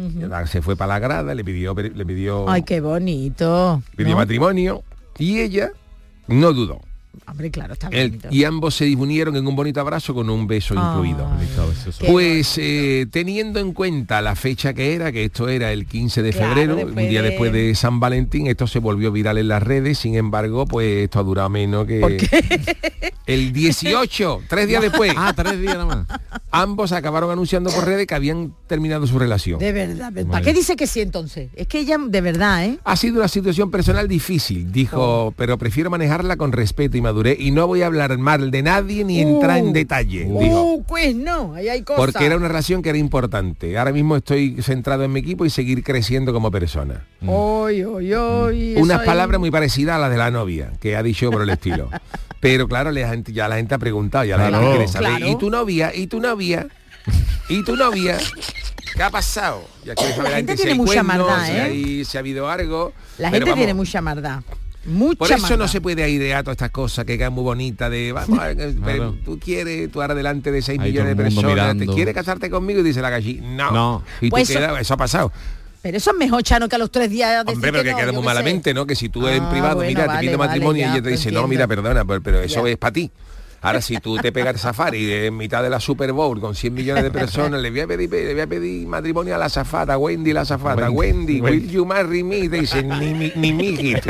Se fue para la grada, le pidió, le pidió, Ay, qué bonito. pidió ¿no? matrimonio y ella no dudó. Hombre, claro, está El- bonito. y ambos se unieron en un bonito abrazo con un beso Ah, incluido. qué Pues eh, teniendo en cuenta la fecha que era, que esto era el quince de Claro, febrero, después un día de- después de San Valentín, esto se volvió viral en las redes, sin embargo, pues esto ha durado menos que... ¿Por qué? El dieciocho, tres días después. Ah, tres días nada más. Ambos acabaron anunciando por redes que habían terminado su relación. De verdad. ¿Para Vale. qué dice que sí entonces? Es que ella, de verdad, ¿eh? Ha sido una situación personal difícil, dijo, pero prefiero manejarla con respeto y madurez y no voy a hablar mal de nadie ni entrar en detalle, dijo. Uh, pues no, ahí hay cosas. Porque era una relación que era importante. Ahora mismo estoy centrado en mi equipo y seguir creciendo como persona. Oy, oy, oy, Unas eso ahí- palabras muy parecidas a las de la novia, que ha dicho por el estilo. Pero claro, la gente, ya la gente ha preguntado, ya la Claro. gente quiere saber. Claro. ¿Y tu novia? ¿Y tu novia? ¿Y tu novia? ¿Qué ha pasado? Ya quiere saber La gente si tiene hay mucha cuernos, maldad, si, ¿eh? hay- si ha habido algo. La Pero gente vamos, tiene mucha maldad. Mucha por eso maldad. no se puede airear todas estas cosas que quedan muy bonitas de vamos, a- pero tú quieres, tú ahora delante de seis Ahí millones de todo el mundo personas, mirando. ¿te quieres casarte conmigo? Y dice la galli, no. No. Y tú Pues eso- quedas, eso ha pasado. Pero eso es mejor, Chano, que a los tres días decir Hombre, pero que, no, queda yo muy qué malamente, sé. ¿no? Que si tú en Ah, privado, bueno, mira, vale, te pido vale, matrimonio ya, y ella te lo dice, no, entiendo. mira, perdona, pero, pero eso Ya. es para ti. Ahora, si tú te pegas el safari en mitad de la Super Bowl con cien millones de personas, le voy a pedir, le voy a pedir matrimonio a la azafata, a Wendy la azafata, Wendy, Wendy. will you marry me? Y te dicen, ni, mi- ni mijito.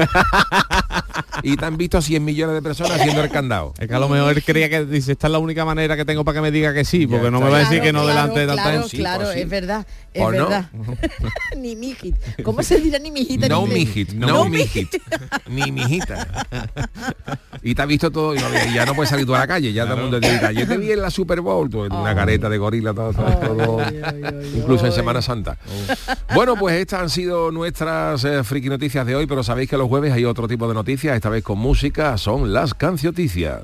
Y te han visto cien millones de personas haciendo el candado. Es que a lo mejor él creía que dice, esta es la única manera que tengo para que me diga que sí, porque Ya no está. me va a decir Claro, que no claro, delante de tanta claro, gente. Sí, claro, pues sí. es verdad, es ¿O no? verdad. Ni mijit. ¿Cómo se dirá ni mijita? en No inglés? mijit, no mijit, ni mijita. Y te has visto todo y, no, y ya no puedes salir tú a la calle, ya todo el mundo te grita, yo te vi en la Super Bowl, tú, una Ay. careta de gorila, todo, todo, todo, Ay, ay, ay, incluso en ay. Semana Santa. Bueno, pues estas han sido nuestras eh, friki noticias de hoy, pero sabéis que los jueves hay otro tipo de noticias, esta vez con música, son las cancioticias.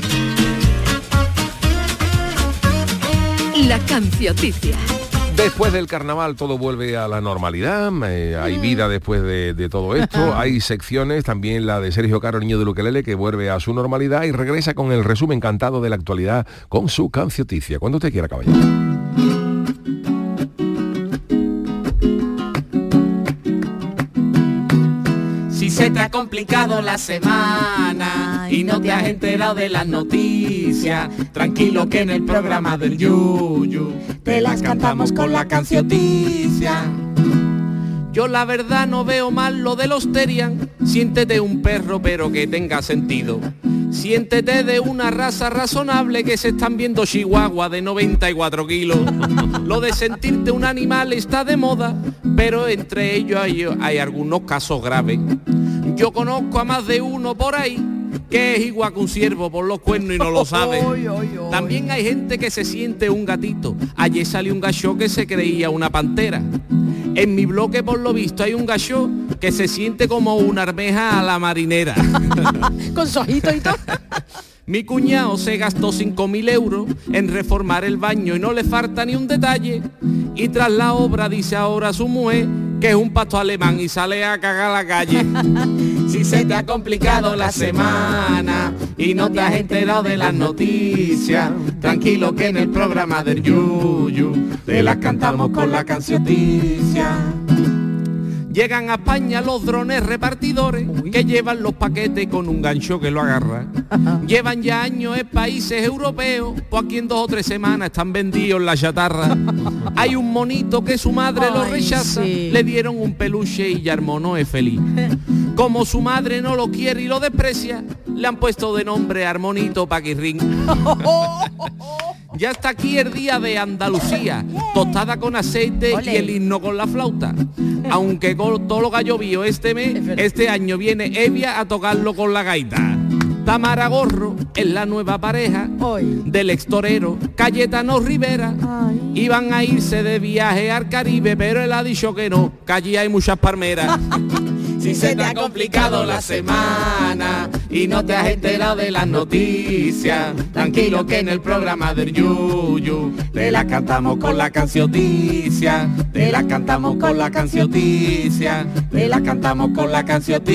La cancioticia. Después del carnaval todo vuelve a la normalidad, eh, hay vida después de, de todo esto, hay secciones, también la de Sergio Caro, niño de Luquelele, que vuelve a su normalidad y regresa con el resumen cantado de la actualidad con su cancioticia. Cuando usted quiera, caballero. Si se te ha complicado la semana y no te has enterado de las noticias, tranquilo que en el programa del Yuyu te las cantamos con la cancioticia. Yo la verdad no veo mal lo de los Terian, siéntete un perro pero que tenga sentido. Siéntete de una raza razonable que se están viendo chihuahua de noventa y cuatro kilos. Lo de sentirte un animal está de moda, pero entre ellos hay, hay algunos casos graves. Yo conozco a más de uno por ahí que es igual que un ciervo por los cuernos y no lo sabe. También hay gente que se siente un gatito. Ayer salió un gallo que se creía una pantera. En mi bloque, por lo visto, hay un gallo que se siente como una armeja a la marinera. Con su ojito y todo. Mi cuñado se gastó cinco mil euros en reformar el baño y no le falta ni un detalle. Y tras la obra dice ahora a su mujer que es un pastor alemán y sale a cagar a la calle. Si se te ha complicado la semana y no te has enterado de las noticias, tranquilo que en el programa del Yuyu te las cantamos con la cancioticia. Llegan a España los drones repartidores que llevan los paquetes con un gancho que lo agarra. Llevan ya años en países europeos, pues aquí en dos o tres semanas están vendidos en la chatarra. Hay un monito que su madre lo Ay, rechaza, sí. le dieron un peluche y ya el mono es feliz. Como su madre no lo quiere y lo desprecia, le han puesto de nombre Armonito Paquirrín. Ya está aquí el día de Andalucía, tostada con aceite Ole. y el himno con la flauta. Aunque con todo lo que ha llovido este mes, este año viene Evia a tocarlo con la gaita. Tamara Gorro es la nueva pareja Hoy. del extorero Cayetano Rivera. Ay. Iban a irse de viaje al Caribe, pero él ha dicho que no, que allí hay muchas palmeras. Si se te ha complicado la semana y no te has enterado de las noticias, tranquilo que en el programa del Yuyu te la cantamos con la cancioticia, te la cantamos con la cancioticia, te la cantamos con la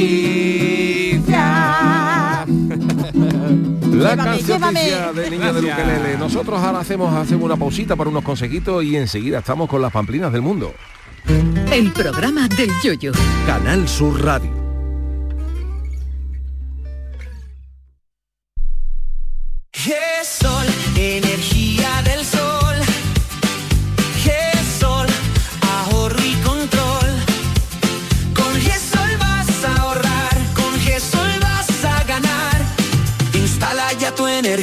cancioticia. La Llévame, cancioticia llévame. de niño de Gracias. Luquelele. Nosotros ahora hacemos, hacemos una pausita para unos consejitos y enseguida estamos con las pamplinas del mundo. El programa del Yoyo. Canal Sur Radio.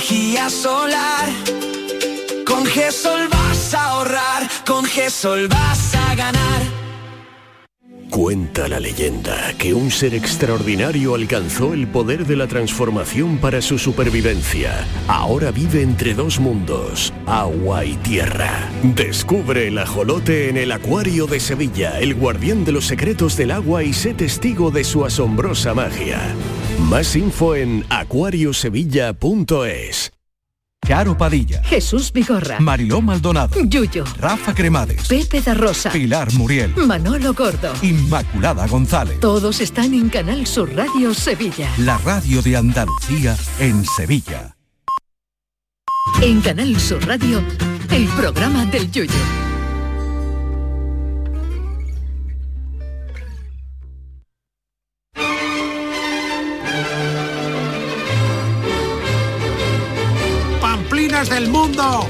energía solar. Con GESOL vas a ahorrar, con GESOL vas a ganar. Cuenta la leyenda que un ser extraordinario alcanzó el poder de la transformación para su supervivencia. Ahora vive entre dos mundos, agua y tierra. Descubre el ajolote en el Acuario de Sevilla, el guardián de los secretos del agua, y sé testigo de su asombrosa magia. Más info en acuario sevilla punto es. Charo Padilla, Jesús Vigorra, Mariló Maldonado, Yuyo, Rafa Cremades, Pepe da Rosa, Pilar Muriel, Manolo Gordo, Inmaculada González. Todos están en Canal Sur Radio Sevilla. La radio de Andalucía en Sevilla. En Canal Sur Radio, el programa del Yuyo. Pamplinas del mundo.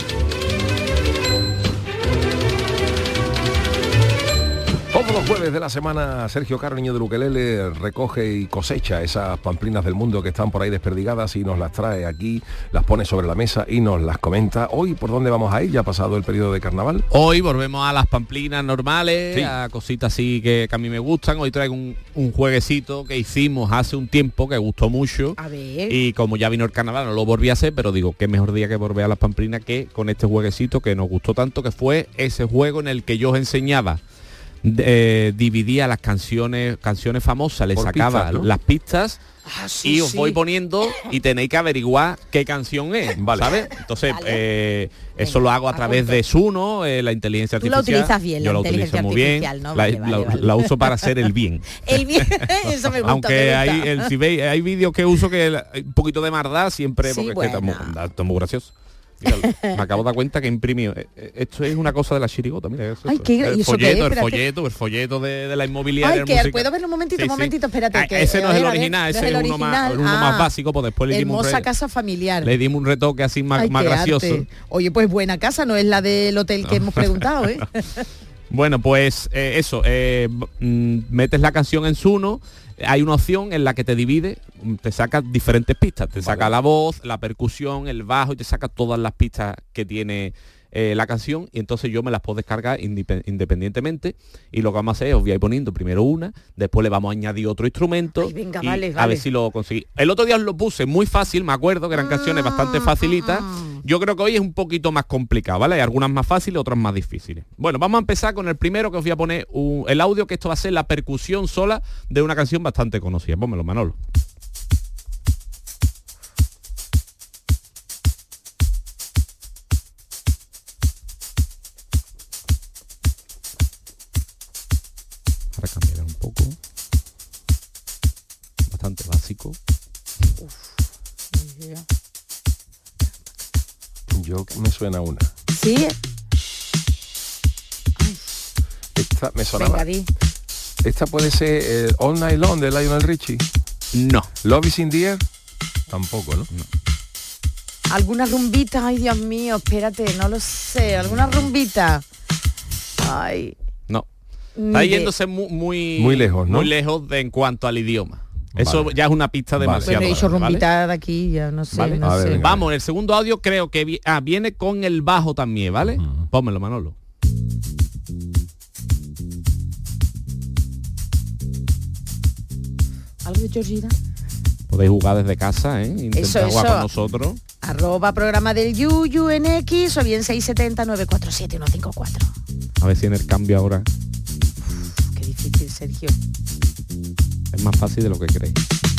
Todos los jueves de la semana, Sergio Caro, niño de Ukelele, recoge y cosecha esas pamplinas del mundo que están por ahí desperdigadas y nos las trae aquí, las pone sobre la mesa y nos las comenta. Hoy, ¿por dónde vamos a ir? Ya ha pasado el periodo de carnaval. Hoy volvemos a las pamplinas normales, sí, a cositas así que, que a mí me gustan. Hoy traigo un, un jueguecito que hicimos hace un tiempo que gustó mucho. A ver. Y como ya vino el carnaval, no lo volví a hacer, pero digo, qué mejor día que volver a las pamplinas que con este jueguecito que nos gustó tanto, que fue ese juego en el que yo os enseñaba. Eh, dividía las canciones canciones famosas, les por sacaba pistas, ¿no? las pistas Ah, sí, y os sí. voy poniendo y tenéis que averiguar qué canción es, vale. ¿sabes? Entonces, Vale. eh, Venga, eso lo hago a través apunto. de Suno, eh, la inteligencia Tú la artificial. utilizas bien, yo la la utilizo inteligencia muy bien, artificial, ¿no? la, Vale, vale, la- vale. la uso para hacer el bien. El bien, eso me gusta. Aunque me gusta. hay, el, si veis, hay vídeos que uso que la- hay un poquito de maldad siempre, Sí, porque es que está muy, buena. está muy gracioso. Mira, me acabo de dar cuenta que imprimí. eh, eh, Esto es una cosa de la chirigota, mira. Eso, Ay, ¿qué- el y eso qué folleto, es? el Espérate. folleto, el folleto de, de la inmobiliaria. Ay, que musical. puedo verlo un momentito, Sí, un sí. momentito, espérate. Ah, que, ese no a es el ver, a ver, original, no ese es el uno más, original. uno más Ah, básico, pues después le dimos un hermosa re- casa familiar. le dimos un retoque así más, Ay, más qué gracioso. arte. Oye, pues buena casa, no es la del hotel que hemos preguntado, ¿eh? Bueno, pues eh, eso, eh, mm, metes la canción en Suno, hay una opción en la que te divide, mm, te saca diferentes pistas, te saca la voz, la percusión, el bajo y te saca todas las pistas que tiene eh, la canción, y entonces yo me las puedo descargar indip- independientemente, y lo que vamos a hacer es os voy a ir poniendo primero una, después le vamos a añadir otro instrumento. Ay, venga, y vale, a vale. ver si lo conseguí. El otro día os lo puse muy fácil, me acuerdo que eran canciones bastante facilitas. Yo creo que hoy es un poquito más complicado, ¿vale? Hay algunas más fáciles, otras más difíciles. Bueno, vamos a empezar con el primero, que os voy a poner un- el audio, que esto va a ser la percusión sola de una canción bastante conocida. Pónmelo, Manolo. Ahora cambiaré un poco. Bastante básico. Yo me suena una. Sí. Esta me sonaba. Venga, di. Esta puede ser eh, All Night Long de Lionel Richie. No. Love is in the air. Tampoco, ¿no? Alguna rumbita, ay Dios mío, espérate, no lo sé. Alguna rumbita. Ay. No. Ni Está de- yéndose muy, muy, Muy lejos, ¿no? Muy lejos de, en cuanto al idioma. Eso Vale. ya es una pista Vale. demasiado. Bueno, he dicho grande, ¿vale? rumbita de aquí, ya no sé, ¿Vale? no A ver, sé. venga. Vamos, el segundo audio creo que vi- ah, viene con el bajo también, ¿vale? Ujú. Pónmelo, Manolo. ¿Algo de Georgina? Podéis jugar desde casa, ¿eh? Intentar Eso, jugar eso. con nosotros. Arroba programa del Yuyu en X o bien seis siete cero nueve cuatro siete uno cinco cuatro. A ver si en el cambio ahora Qué difícil, Sergio. es más fácil de lo que creéis.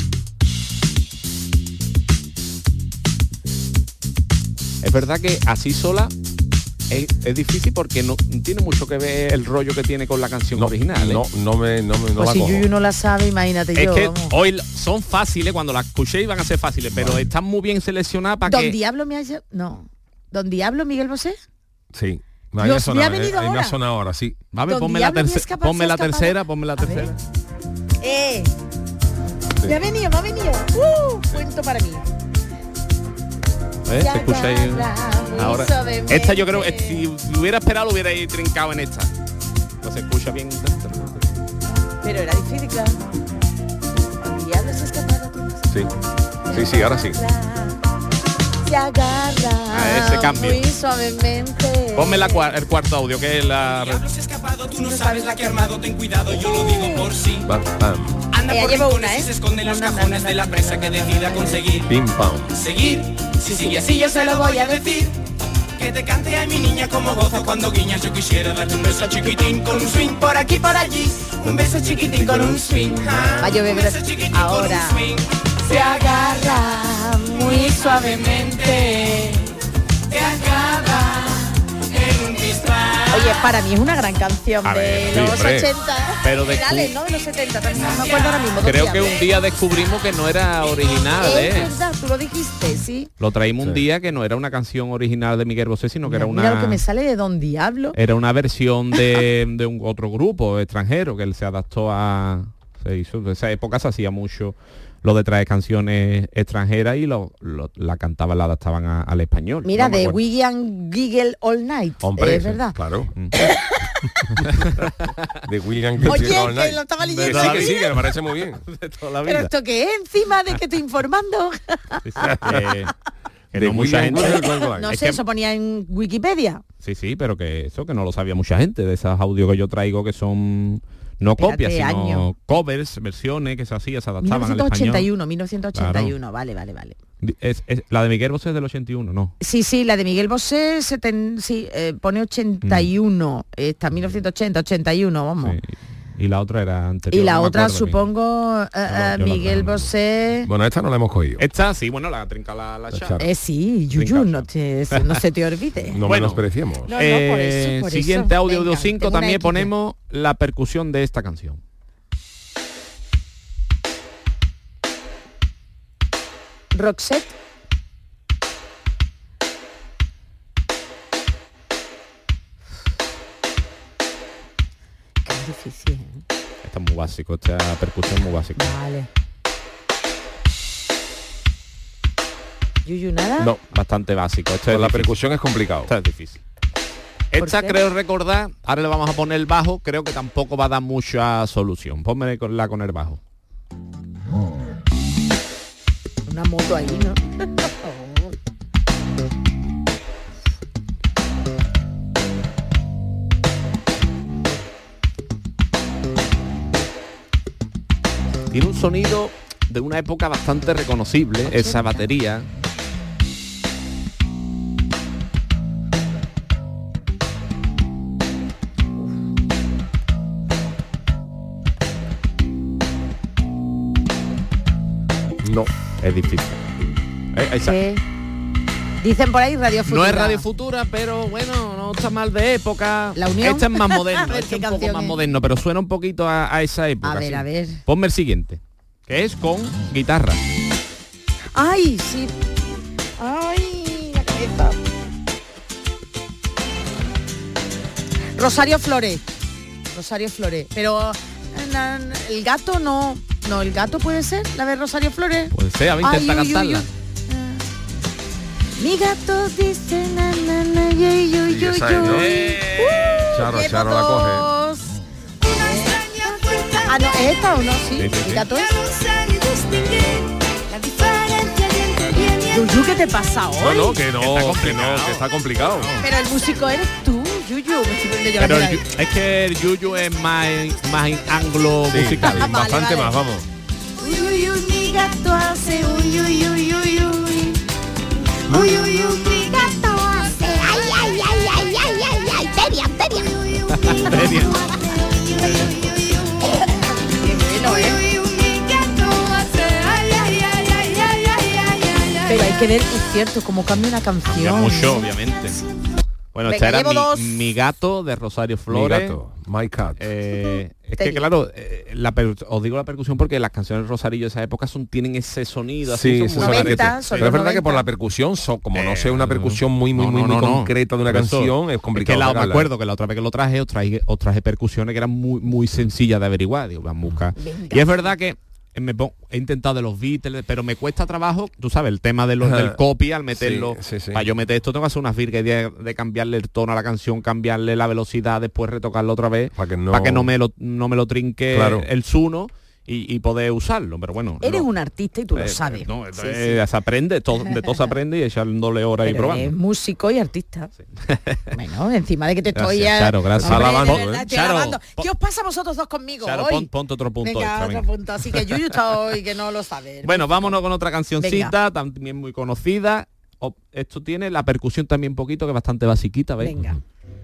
Es verdad que así sola es, es difícil porque no tiene mucho que ver el rollo que tiene con la canción No, original. ¿eh? no, no me, no me no Pues la si cojo. Yuyu no la sabe, imagínate Es yo. que vamos. hoy l- son fáciles, cuando las escuchéis van a ser fáciles, pero están muy bien seleccionadas para Don que... Diablo me haya... No. Don Diablo, Miguel Bosé. Sí. Me ha Dios, me ha sonado, venido eh, ahí me ha ahora. sonado ahora, sí. Vale, Don ponme la, Diablo, me terce- escapa- ponme se la escapa- tercera, ponme la A ver. tercera. Eh. Sí. Me ha venido, me ha venido. Uh, cuento para mí. ¿Eh? Ya ¿Se escucha ahí? hablamos Ahora, suavemente. esta yo creo, eh, si hubiera esperado lo hubiera ahí trincado en esta. No se escucha bien. Pero era difícil, claro. Don Diablo se escapaba tú. Sí. Sí, sí, ahora sí. se agarra A ese cambio. muy suavemente. Ponme la cua- el cuarto audio, que es la... Tú no sabes la que ha armado, ten cuidado, yo lo digo por sí. Bam, bam. Anda Ya por llevo rincones una, y ¿eh? se esconde en los No, no, no, cajones no, de la no, presa no, que no. decida conseguir. Pim, pam. Seguir, si sigue así yo se lo voy a decir. Que te cante a mi niña como gozo cuando guiñas. Yo quisiera darte un beso chiquitín con un swing por aquí por allí. Un beso chiquitín con un swing. Ah, Va a llover, un beso chiquitín ahora. con un swing. Se agarra muy suavemente. Te acaba en un pispán. Oye, para mí es una gran canción A de ver, sí, los hombre. ochenta, Pero de finales, cu- ¿no? De los setenta, también, no me acuerdo ahora mismo. dos Creo días. que un día descubrimos que no era original, Es ¿eh? verdad, tú lo dijiste, sí. Lo traímos un Sí. día que no era una canción original de Miguel Bosé, sino que era Mira, mira lo que una... me sale de Don Diablo. Era una versión de, de un otro grupo extranjero que él se adaptó a... Se hizo, en esa época se hacía mucho lo de traer canciones extranjeras y lo, lo- la cantaban, la adaptaban a- al español. Mira, No me de acuerdo. William Giggle All Night. Hombre, es sí, verdad. claro. Mm. De William Oye, Gibson All que Night. lo estaba Sí, leyendo sí, aquí. que sí, que me parece muy bien. De toda la Pero vida. esto qué es encima de que estoy informando. Sí, sí, que- que De no mucha William gente... Gibson All Night. No Es sé, que- eso ponía en Wikipedia. Sí, sí, pero que eso que no lo sabía mucha gente, de esos audios que yo traigo que son no Espérate, copias, sino año. covers, versiones que se hacían, se adaptaban al español. mil novecientos ochenta y uno, mil novecientos ochenta y uno, vale, vale, vale. Es, es- la de Miguel Bosé es del ochenta y uno, ¿no? Sí, sí, la de Miguel Bosé seten- sí, eh, pone ochenta y uno, está mil novecientos ochenta, ochenta y uno, vamos. Sí. Y la otra era anterior. Y la no me otra, acuerdo bien. supongo, eh, Yo la- eh, yo la Miguel traigo. Bosé... Bueno, esta no la hemos cogido. Esta sí, bueno, la trinca la, la Char. Eh, sí, Yuyu, Trincacha. no, te, no se te olvide. No Bueno. menospreciemos. No, no, por Eh, eso, por siguiente eso. audio Venga, de cinco tengo una también X. ponemos la percusión de esta canción. Roxette. Qué difícil, ¿eh? Esta es muy básico, esta percusión muy básica. Vale. Yuyu, nada. No, bastante básico. Esto es Con la difícil. percusión es complicado. Esta es difícil. Esta qué? creo recordar, ahora le vamos a poner el bajo, creo que tampoco va a dar mucha solución. Ponme con la con el bajo. Una moto ahí, ¿no? Tiene un sonido de una época bastante reconocible, esa batería. No. Es difícil. Eh, esa- Sí. Dicen por ahí Radio Futura. No es Radio Futura, pero bueno, no está mal de época. La Unión. Este es más moderno, A ver este qué es un poco canción más es. moderno, pero suena un poquito a, a esa época. A ver, sí. a ver. Ponme el siguiente, que es con guitarra. Ay, sí. Ay, la cabeza. Rosario Flores. Rosario Flores. Pero eh, na- el gato no. No, el gato puede ser, la de Rosario Flores. Puede ser, a ver, Ay, intenta uy, uy, cantarla. uy. Mi gato dice na na na ye, yu, Y yu, esa es, yu. ¿no? Eh, Charo, Qué Charo la coge. todos. Ah, no, ¿es esta o no? Sí, Sí, sí, mi sí. gato es. Yuyu, ¿qué te pasa hoy? No, no, que no, Que está que complicado. no, que está complicado. Pero el músico eres tú, Yuyu. Me estoy poniendo yo la Pero mira el ahí. yu- es que el yuyu es más, más anglo Sí, musical. Vale, bastante vale. más, vamos. Uy, uy, uy, mi gato hace uy, uy, uy, uy, uy. Uy, uy, uy, mi gato hace ay, ay, ay, ay, ay, ay, ay, Terian, Terian. Terian. Qué bueno, ¿eh? Pero hay que ver, es cierto, cómo cambia una canción. Cambia mucho, ¿eh? obviamente. Bueno, Venga, esta era llevo mi, dos. mi gato de Rosario Mi Flores. gato, my cat. Eh, es que Teddy. claro, eh, la per- os digo la percusión porque las canciones de Rosarillo de esa época son, tienen ese sonido así, Sí, son eso muy son las que noventa, te- son Pero es los verdad que por noventa. la percusión, son, como no Eh, sé, una percusión muy, muy, no, muy, no, muy no, no. concreta de una Por eso, canción, es complicado. Es que la, me sacarla. acuerdo que la otra vez que lo traje, os traje, os traje percusiones que eran muy, muy sencillas de averiguar. Digo, vamos a buscar. Venga. Y es verdad que eh, me pon- he intentado de los Beatles, pero me cuesta trabajo, tú sabes, el tema de los, del copy al meterlo. Sí, sí, sí. Para yo meter esto tengo que hacer una virga de, de cambiarle el tono a la canción, cambiarle la velocidad, después retocarlo otra vez, Para que no- para que no me lo, no me lo trinque Claro. el suno. y, y poder usarlo, pero bueno. Eres no, un artista y tú lo eh, sabes. No, Sí, eh, sí. se aprende, todo, de todo se aprende y echándole horas y Pero probando. es músico y artista. Sí. Bueno, encima de que te estoy Gracias, ya... Charo, gracias. Hombre, Alabando, de verdad, ¿eh? estoy Charo, alabando. ¿Qué os pasa a vosotros dos conmigo Charo, hoy? pon- ponte otro punto Venga, extra, otro venga. punto. Así que Yuyu está hoy que no lo sabe. Bueno, vámonos con otra cancioncita, Venga. también muy conocida. O- esto tiene la percusión también un poquito, que es bastante basiquita, ¿veis? Venga.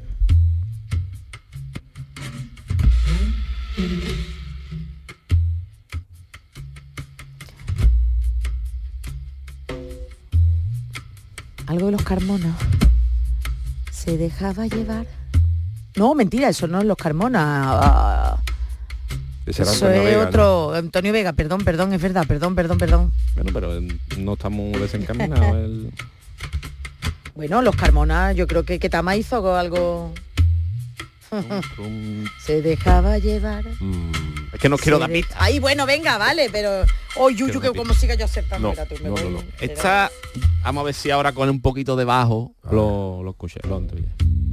Algo de los Carmona. Se dejaba llevar. No, mentira, eso no es los Carmona. Ah, Ese era eso Antonio es Vega, ¿no? otro. Antonio Vega, perdón, perdón, es verdad, perdón, perdón, perdón. Bueno, pero eh, no estamos desencaminados. el- Bueno, los Carmona, yo creo que Ketama hizo algo. Se dejaba llevar. Es que no quiero Se dar de- pistas. Ay, bueno, venga, vale, pero. Oh, Yuyu, Quiero que dar como siga yo acertando. No, mira tú, me no, voy. no, no. Esta, vamos a ver si ahora con un poquito de bajo lo, lo escuché. Lo entendí.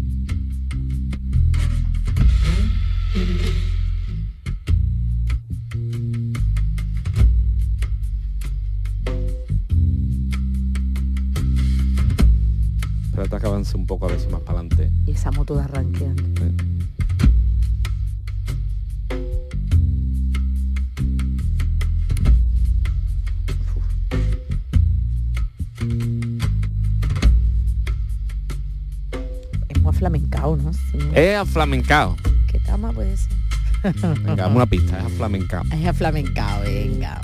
Espérate que avance un poco a ver si más para adelante. Y esa moto de arranqueando. Es muy flamencao, ¿no? Sí. Es aflamencao. ¿Qué tama puede ser? Venga, dame una pista, es aflamencao. Es flamencao, venga.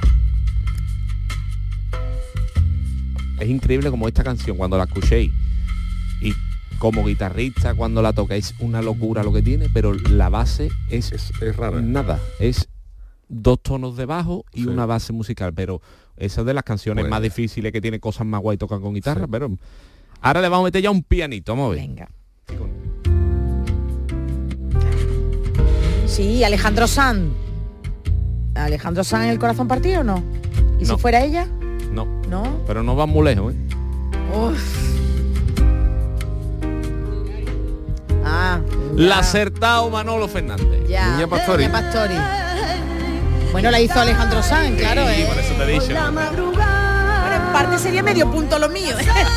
Es increíble como esta canción, cuando la escuchéis y como guitarrista cuando la tocáis, una locura lo que tiene, pero la base es, es, es rara. Nada, es dos tonos de bajo y sí. una base musical, pero esa es de las canciones bueno. más difíciles, que tiene cosas más guay tocan con guitarra, sí. pero ahora le vamos a meter ya un pianito, vamos a ver. Venga. Sí, Alejandro Sanz. ¿Alejandro Sanz el corazón partido o no? ¿Y no. si fuera ella? No. ¿No? Pero no va muy lejos, ¿eh? Uf. Ah. La acertado Manolo Fernández. Ya. Niña Pastori. Niña Pastori. Bueno, la hizo Alejandro Sanz, claro. Sí, ¿eh? por eso te he dicho. Bueno, en parte sería medio punto lo mío.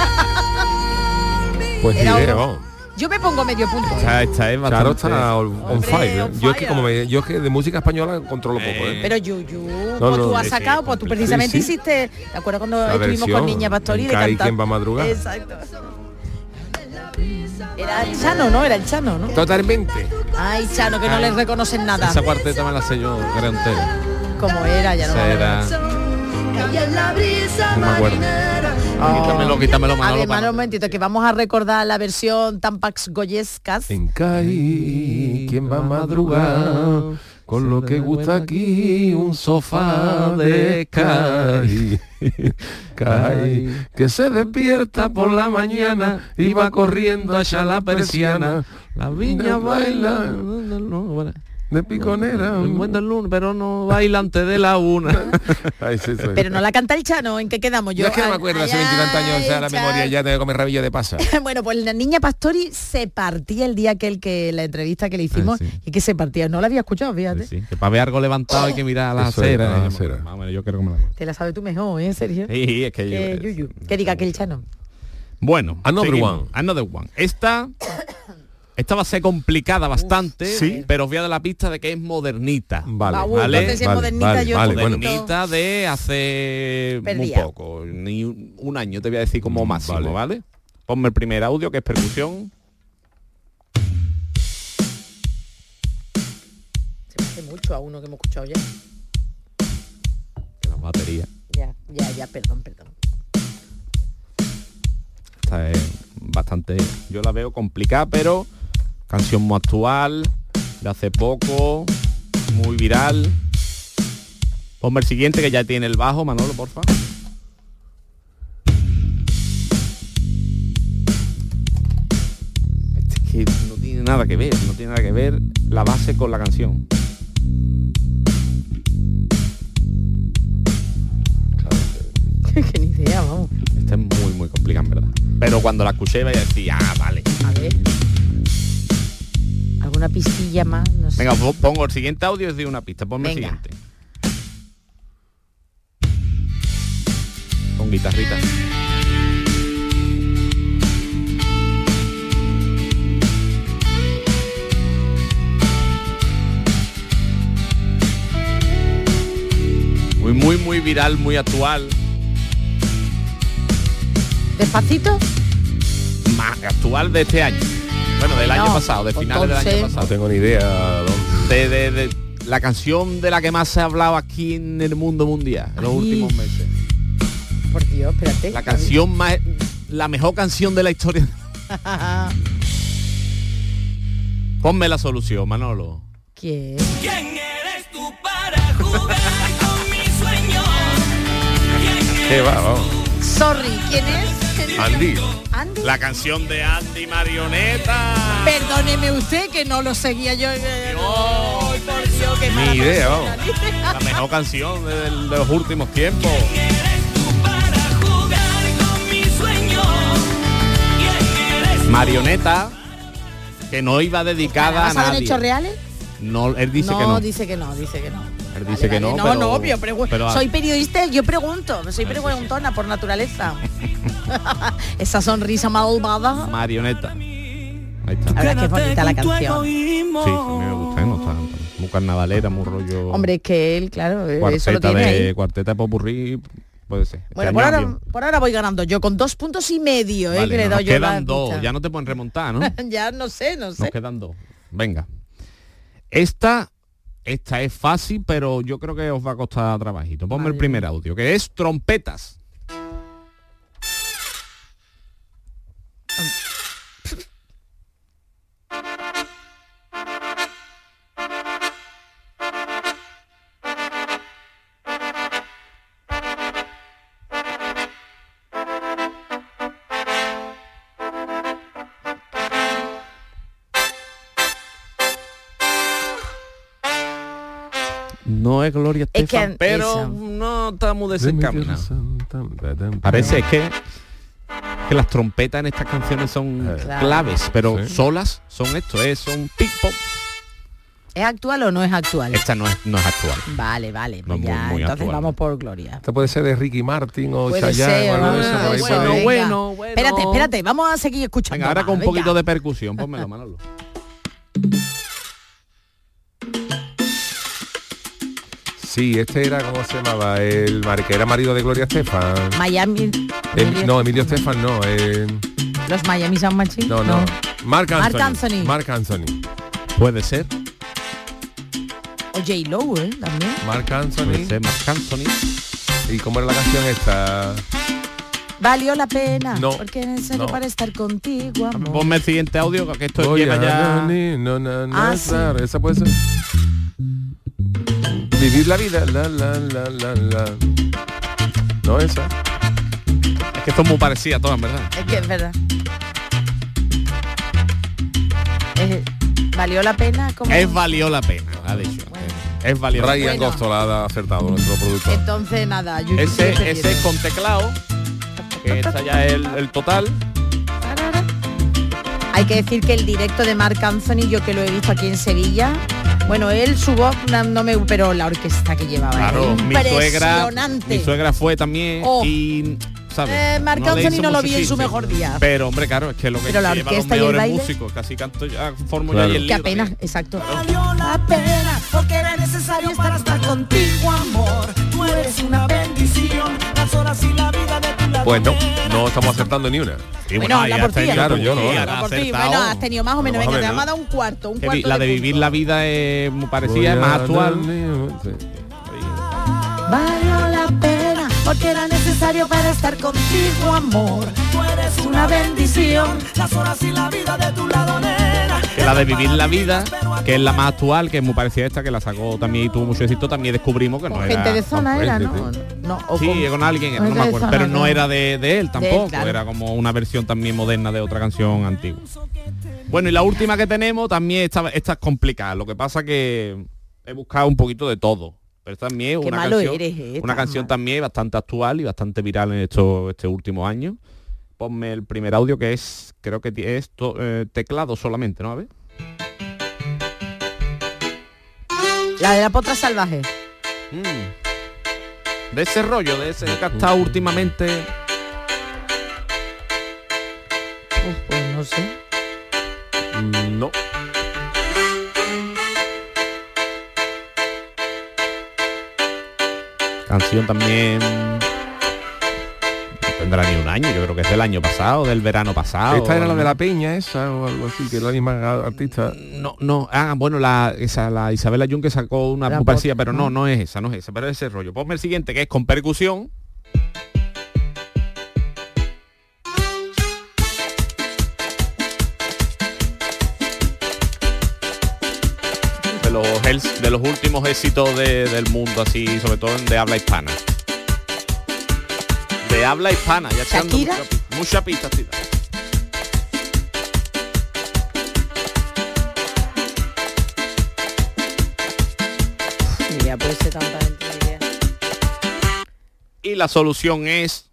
Pues Era idea, uno. vamos. Yo me pongo medio punto. Esta, esta es Claro, bastante... está on, on Hombre, fire. on Yo es que fire. como me, yo es que de música española controlo poco, ¿eh? Pero Yuyu, No, pues no, tú has sí, sacado, sí, pues tú precisamente sí, sí. hiciste, ¿te acuerdas cuando La estuvimos versión, con Niña Pastori de en Cádiz, cantar? ¿quién va a madrugar? Exacto. Era el Chano, ¿no? Era el Chano, ¿no? Totalmente. Ay, Chano, que no Ay, le reconocen nada. Esa cuarteta me la sé yo, creo entera. Como era, ya no me Esa acuerdo. era... No me acuerdo. Oh. Quítamelo, quítamelo, A Manolo. ver, Manolo, para- un momentito, que vamos a recordar la versión Tampax Goyescas. En Cádiz, ¿quién va a madrugar? Con lo que gusta aquí, un sofá de Cádiz. Cádiz, que se despierta por la mañana y va corriendo hacia la persiana. La viña baila de piconera. Buen lunes, pero no baila antes de la una. Ay, sí, sí. Pero no la canta el Chano, ¿en qué quedamos? Yo es que no me Ay, acuerdo, hace ay, veintitantos años, o sea, la Chano. memoria ya tengo que comer rabillo de pasa. Bueno, pues la Niña Pastori se partía el día aquel que la entrevista que le hicimos Ah, sí. y que se partía. No la había escuchado, fíjate. Sí, que para ver algo levantado hay que mirar a las Eso es, aceras. a las aceras. Más o menos, yo creo que me la acuerdo. Te la sabes tú mejor, ¿eh? Sergio. Sí, es que yo... Que Yuyu. Que diga que el Chano. Bueno, Another seguimos. one. Another one. Esta, esta va a ser complicada bastante, sí. pero os voy a dar la pista de que es modernita. Vale, Va, uy, vale, entonces si es vale, modernita, vale, yo vale, te bueno. cuento. Modernita de hace Perdía. muy poco, ni un, un año te voy a decir como Mm, máximo, vale. ¿vale? Ponme el primer audio, que es percusión. Se me hace mucho a uno que hemos escuchado ya. Que la batería. Ya, ya, ya, perdón, perdón. Esta es bastante, yo la veo complicada, pero canción muy actual, de hace poco, muy viral. Ponme el siguiente, que ya tiene el bajo, Manolo, porfa. Este es que no tiene nada que ver, no tiene nada que ver la base con la canción. Que ni idea, vamos. Esta es muy, muy complicada, en verdad. Pero cuando la escuché vaya a decir, ah, vale. A ver. ¿Alguna pistilla más? No sé. Venga, po- pongo el siguiente audio, es de una pista. Ponme Venga. el siguiente. con guitarrita. Muy, muy, muy viral, muy actual. ¿Despacito? Más actual de este año. Bueno, del año No, pasado, de finales entonces- del año pasado. No tengo ni idea. De, de, de la canción de la que más se ha hablado aquí en el mundo mundial en los Ay. últimos meses. Por Dios, espérate. La canción más, la mejor canción de la historia. Ponme la solución, Manolo. ¿Quién? ¿Quién eres tú para jugar con mi sueño? ¿Qué va? Vamos. Sorry, ¿quién es? Andy. Andy. La canción de Andy Marioneta. Perdóneme usted que no lo seguía yo. Ay, por Dios, qué mala Ni idea, persona. vamos. La mejor canción de, de los últimos tiempos. Marioneta, que no iba dedicada a ¿Basado en nadie. hechos reales? No, él dice no, que no. dice que no, dice que no. Él dice que no, no, pero, no, obvio, pregu- pero- soy periodista, yo pregunto, soy preguntona por naturaleza. Esa sonrisa malvada. Marioneta. Ahí está. La verdad es que es bonita la canción. Sí, sí, me gusta, ¿eh? No está muy carnavalera, muy rollo. Hombre, es que él, claro, eso lo cuarteta tiene de ahí. cuarteta de popurrí, puede ser. Este Bueno, año por ahora, bien. por ahora voy ganando yo con dos puntos y medio, eh, Vale, que le he nos dado yo la quedan dos, pista. ya no te pueden remontar, ¿no? Ya no sé, no Nos sé. quedan dos. Venga. Esta, esta es fácil, pero yo creo que os va a costar trabajito. Ponme el primer audio, que es trompetas. No es Gloria Es Estefan, que pero eso. no estamos desencaminados. Parece que que las trompetas en estas canciones son Claro. claves, pero Sí. solas son esto, es son ping pong. ¿Es actual o no es actual? Esta no es, no es actual. Vale, vale, No pues es muy- ya, muy entonces actual. vamos por Gloria. Esto puede ser de Ricky Martin o Puede Chayanne ser, o algo de eso, ah, por ahí bueno, puede ir. venga. bueno, bueno. Espérate, espérate, vamos a seguir escuchando. Venga, ahora más, con un venga. poquito de percusión, pónmelo, Manolo. Sí, este era, ¿cómo se llamaba? El mar- que era marido de Gloria Estefan. Miami. Em- no, Emilio Estefan no. eh, Los Miami Sound Machine. no, no. Marc Anthony. Marc Anthony. Marc Anthony. Puede ser, O J-Lo, ¿eh? También. Marc puede Anthony. ser Marc Anthony. ¿Y cómo era la canción esta? Valió la pena. No, Porque es necesario no. para estar contigo, amor. Ponme el siguiente audio, que esto Voy lleva a ya. ni- no, no, no, Ah, claro, esa puede ser. Vivir la vida, la, la, la, la, la. No, esa. Es que esto es muy parecida a todas, ¿verdad? Es que es verdad. Es- ¿Valió la pena? ¿Cómo? Es valió la pena, ha dicho. Es valió la Ryan pena. Gosto la ha acertado, nuestro productor. Entonces, nada, yo Ese, estoy ese es con teclado, que esta ya es el, el total. Hay que decir que el directo de Marc Anthony, yo que lo he visto aquí en Sevilla, bueno, él su voz no, no me, pero la orquesta que llevaba, Claro, era mi suegra, impresionante. mi suegra fue también Oh. y, ¿sabes? Eh, Marc le Anthony hizo no lo mucho vi en su chiste. mejor día. Pero hombre, claro, es que lo que Pero la lleva los orquesta y el mejores baile. músicos, casi canto ya, formo Claro. ya y el Qué lío apenas, también. exacto. Valió la pena porque era necesario para estar contigo, amor. Tú eres una bendición, las horas y la vida de tu lado. Pues no, no estamos acertando ni una. Y Bueno, ahí habla has por ti, tenido claro, tú, yo no, sí, habla has Por ti, acertado. bueno, has tenido más o menos, Más o venga, te menos. vamos a dar un cuarto, un Que cuarto vi- la de punto. vivir la vida es muy parecida, es Voy más a actual. darle- sí. Valió la pena porque era necesario para estar contigo, amor. Tú eres una bendición, las horas y la vida de tu lado, nena. Que la de vivir la vida, que es la más actual, que es muy parecida a esta, que la sacó también y tuvo mucho éxito, también descubrimos que no Con era. gente de zona con era, gente, ¿no? sí. No, o Sí, con- con alguien, con no me gente de acuerdo, zona, pero no no. era de, de él tampoco, claro. era como una versión también moderna de otra canción antigua. Bueno, y la última que tenemos también esta, esta es complicada, lo que pasa que he buscado un poquito de todo, pero también Qué una malo canción, eres, eh, una tan canción malo. también bastante actual y bastante viral en estos este últimos años. Ponme el primer audio que es, creo que es to- eh, teclado solamente, ¿no? A ver. La de la potra salvaje. Mm. de ese rollo, de ese que ha estado últimamente. Uf, pues no sé. Mm, no. Canción también no tendrá ni un año, yo creo que es del año pasado, del verano pasado. Esta era la ¿no? de la Peña esa o algo así, que es la misma artista. No, no, ah, bueno, la, esa, la Isabela Jun que sacó una La muy parecida, pot- pero no, ¿no? no es esa, no es esa, pero es ese rollo. Ponme el siguiente, que es con percusión. De los, hels- de los últimos éxitos de- del mundo, así, sobre todo de habla hispana. De habla hispana, ya echando ¿Shakira? mucha, mucha pista, tita. Ni idea, puede ser tanta gente, ni idea. Y la solución es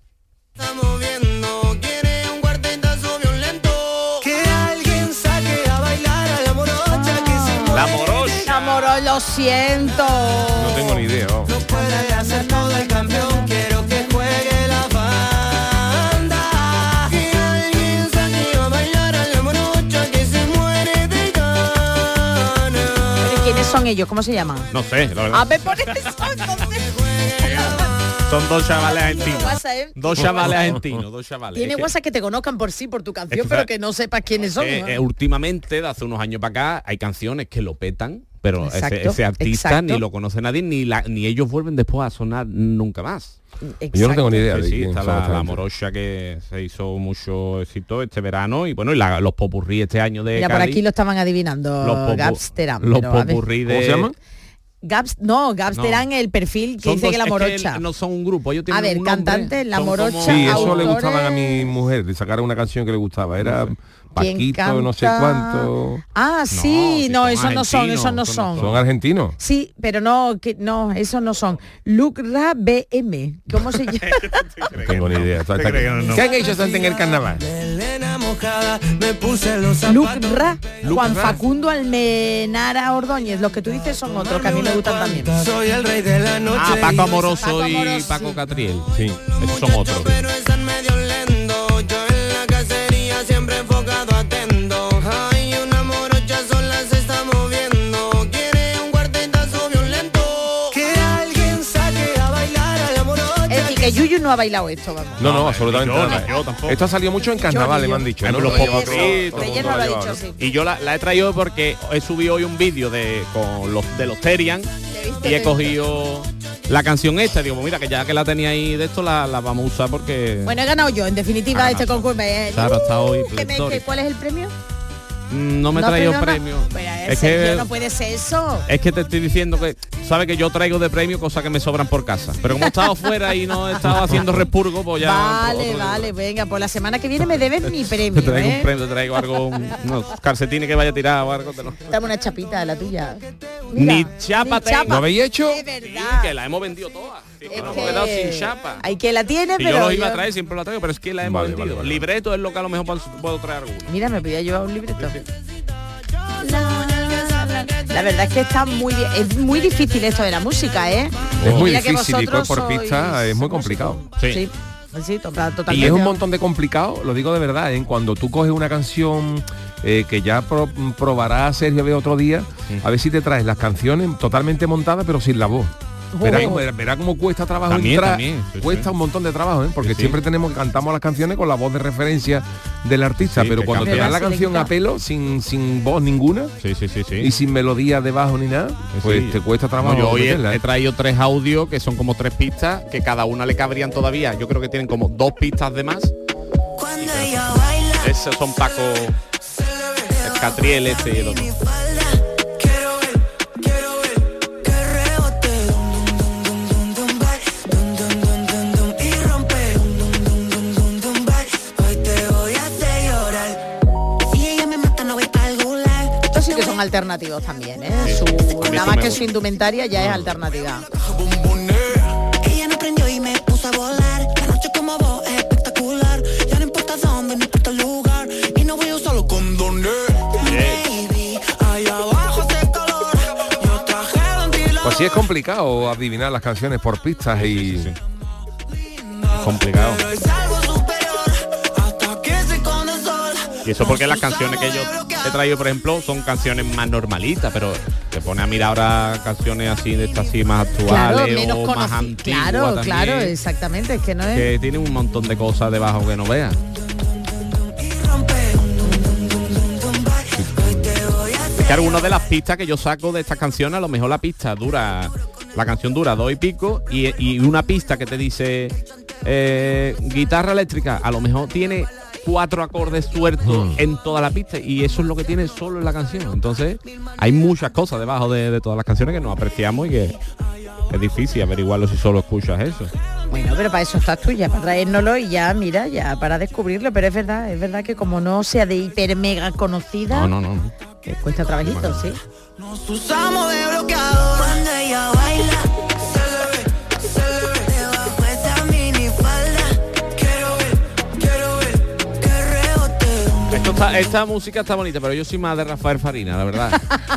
Que alguien saque a bailar a la morocha que se la morocha. Enamoró, lo siento. No tengo ni idea. vamos. no puede hacer todo el campeón. Quiero que juegue la banda. Que alguien saque a bailar a la morocha que se muere de ganas. Pero ¿quiénes son ellos? ¿Cómo se llaman? No sé, la verdad. A ver, por eso, entonces. Son dos chavales argentinos. WhatsApp, ¿eh? Dos chavales argentinos, dos chavales. Tiene Es que- WhatsApp que te conozcan por sí, por tu canción, es que pero sabe- que no sepas quiénes son. eh, ¿no? eh, últimamente, de hace unos años para acá, hay canciones que lo petan, pero ese, Exacto, ese artista exacto. ni lo conoce nadie, ni la, ni ellos vuelven después a sonar nunca más. Yo no tengo ni idea Sí, de sí, quién está son la, esta la gente. morocha que se hizo mucho éxito este verano y bueno, y la- los popurrí este año de Mira, por Cádiz, aquí lo estaban adivinando. los popu- Gabsteran. los pero, a ver. popurrí de... ¿Cómo se llaman? Gabs, no, Gabsteran, el perfil que Son dice dos- que la es morocha. no son un grupo, ellos A tienen ver, un nombre, cantante, la son como- morocha, Sí, eso le autores- gustaban a mi mujer, le sacaron una canción que le gustaba. Era ¿Quién Paquito, no sé canta? cuánto. Ah, sí, si no, son esos no son, argentinos, esos no esos no son. Son argentinos. Sí, pero no, que no, esos no son. Lucra B M. ¿Cómo se llama? No tengo ni idea. Está- está- cree que no? ¿Qué han hecho antes en el carnaval? Melena mojada, me puse los zapatos. Lucra, Juan Lucra. Facundo Almenara Ordóñez. Los que tú dices son otros que a mí me gustan también. Soy el rey de la noche. Ah, Paco Amoroso Paco y Amoroso, Paco sí. Catriel. Sí. Esos son otros. Pero están medio lento. Yo en la cacería siempre enfocado atento. Ay, una morocha sola se está moviendo. Quiere un cuartetazo violento. Que alguien saque a bailar a la morocha. Es decir, que Yuyu no ha bailado esto, vamos. No, no, absolutamente yo, nada. yo tampoco. Esto ha salido mucho en carnavales, me han dicho. ¿no? Los Lo lleva popurrí, todo- todo el todo el Reyes mundo no lo ha lleva, dicho ¿no? así. Y yo la, la he traído porque he subido hoy un vídeo de con los de los Terian visto, y te he he cogido la canción esta. Digo, pues mira, que ya que la tenía ahí de esto, la, la vamos a usar porque... Bueno, he ganado yo, en definitiva, Ah, este no, concurso. Eh, claro, está hoy ¿qué me- pletórico. qué- ¿Cuál es el premio? Mm, no me he ¿No has traído traído nada? premio. Pues, eh, Es Sergio, que, no puede ser eso. es que te estoy diciendo que, sabe que yo traigo de premio cosas que me sobran por casa. Pero como he estado fuera y no he estado haciendo repurgo, pues ya... Vale, otro- vale, venga, pues la semana que viene me debes mi premio, Te traigo ¿eh? un premio, te traigo algo, unos calcetines que vaya a tirar o algo. Te lo... Dame una chapita de la tuya. Ni chapa ni chapa. ¿Lo habéis hecho? De verdad. Que la hemos vendido todas. Sí, que Es nos que hemos quedado sin chapa. Hay que la tiene, Y pero yo los iba a yo- traer, siempre la traigo, pero es que la hemos Vale, vendido. vale, vale. Libreto es lo que a lo mejor puedo- puedo traer alguno. Mira, me podía llevar un libreto. La verdad es que está muy bien. Es muy difícil esto de la música, ¿eh? Es muy Mira que difícil y vosotros por pista sois es muy complicado. Sí. Sí, sí, to- totalmente. Y es un montón de complicado, lo digo de verdad, ¿eh? Cuando tú coges una canción eh, que ya pro- probará Sergio de otro día, a ver si te traes las canciones totalmente montadas pero sin la voz. Verá, Oh. cómo, verá cómo cuesta trabajo También, entrar, también, sí, cuesta sí. un montón de trabajo, ¿eh? Porque Sí, sí. siempre tenemos que cantamos las canciones con la voz de referencia del artista, Sí, pero que cuando te cambia. dan la Selecta. canción a pelo, sin, sin voz ninguna Sí, sí, sí, sí. y sin melodía debajo ni nada, pues Sí. te cuesta trabajo. No, yo hoy he, meterla, ¿eh? he traído tres audios que son como tres pistas, que cada una le cabrían todavía. Yo creo que tienen como dos pistas de más. Cuando ella baila, Esos son Paco, el Catriel este y el otro. quiero ver, quiero ver que rebote, dum, dum, dum, dum, dum, bye, dum, dum, dum, dum, dum, y rompe, dum, dum, dum, dum, dum, dum, bye. Hoy te voy a hacer llorar. Si ella me mata no voy para algún lado. Estos sí que son alternativos también, ¿eh? Sí. Su, A mí nada eso más me que gusta. su indumentaria ya es alternativa. Ella no prendió y me puso a volar. La noche como vos es espectacular. Ya no importa dónde, no importa el lugar. Y no voy a usarlo con dones. Baby, allá abajo hace calor. Yo traje ventilador. Así es complicado adivinar las canciones por pistas y... Sí, sí. Complicado. Y eso porque las canciones que yo he traído, por ejemplo, son canciones más normalitas, pero te pone a mirar ahora canciones así de estas así más actuales, claro, menos o más conocí- antiguas Claro, también, claro, exactamente, es que no es... que tienen un montón de cosas debajo que no veas. Es que algunas de las pistas que yo saco de estas canciones, a lo mejor la pista dura, la canción dura dos y pico, y, y una pista que te dice eh, guitarra eléctrica, a lo mejor tiene cuatro acordes sueltos mm. en toda la pista, y eso es lo que tiene solo en la canción. Entonces hay muchas cosas debajo de, de todas las canciones que nos apreciamos y que es difícil averiguarlo si solo escuchas eso. Bueno, pero para eso estás tú, ya para traérnoslo y ya, mira, ya para descubrirlo, pero es verdad, es verdad que como no sea de hiper mega conocida, no, no, no, no. Eh, cuesta trabajito, bueno. Sí. Nos usamos de bloqueador cuando ella baila. Esto está, esta música está bonita, pero yo soy más de Rafael Farina, la verdad.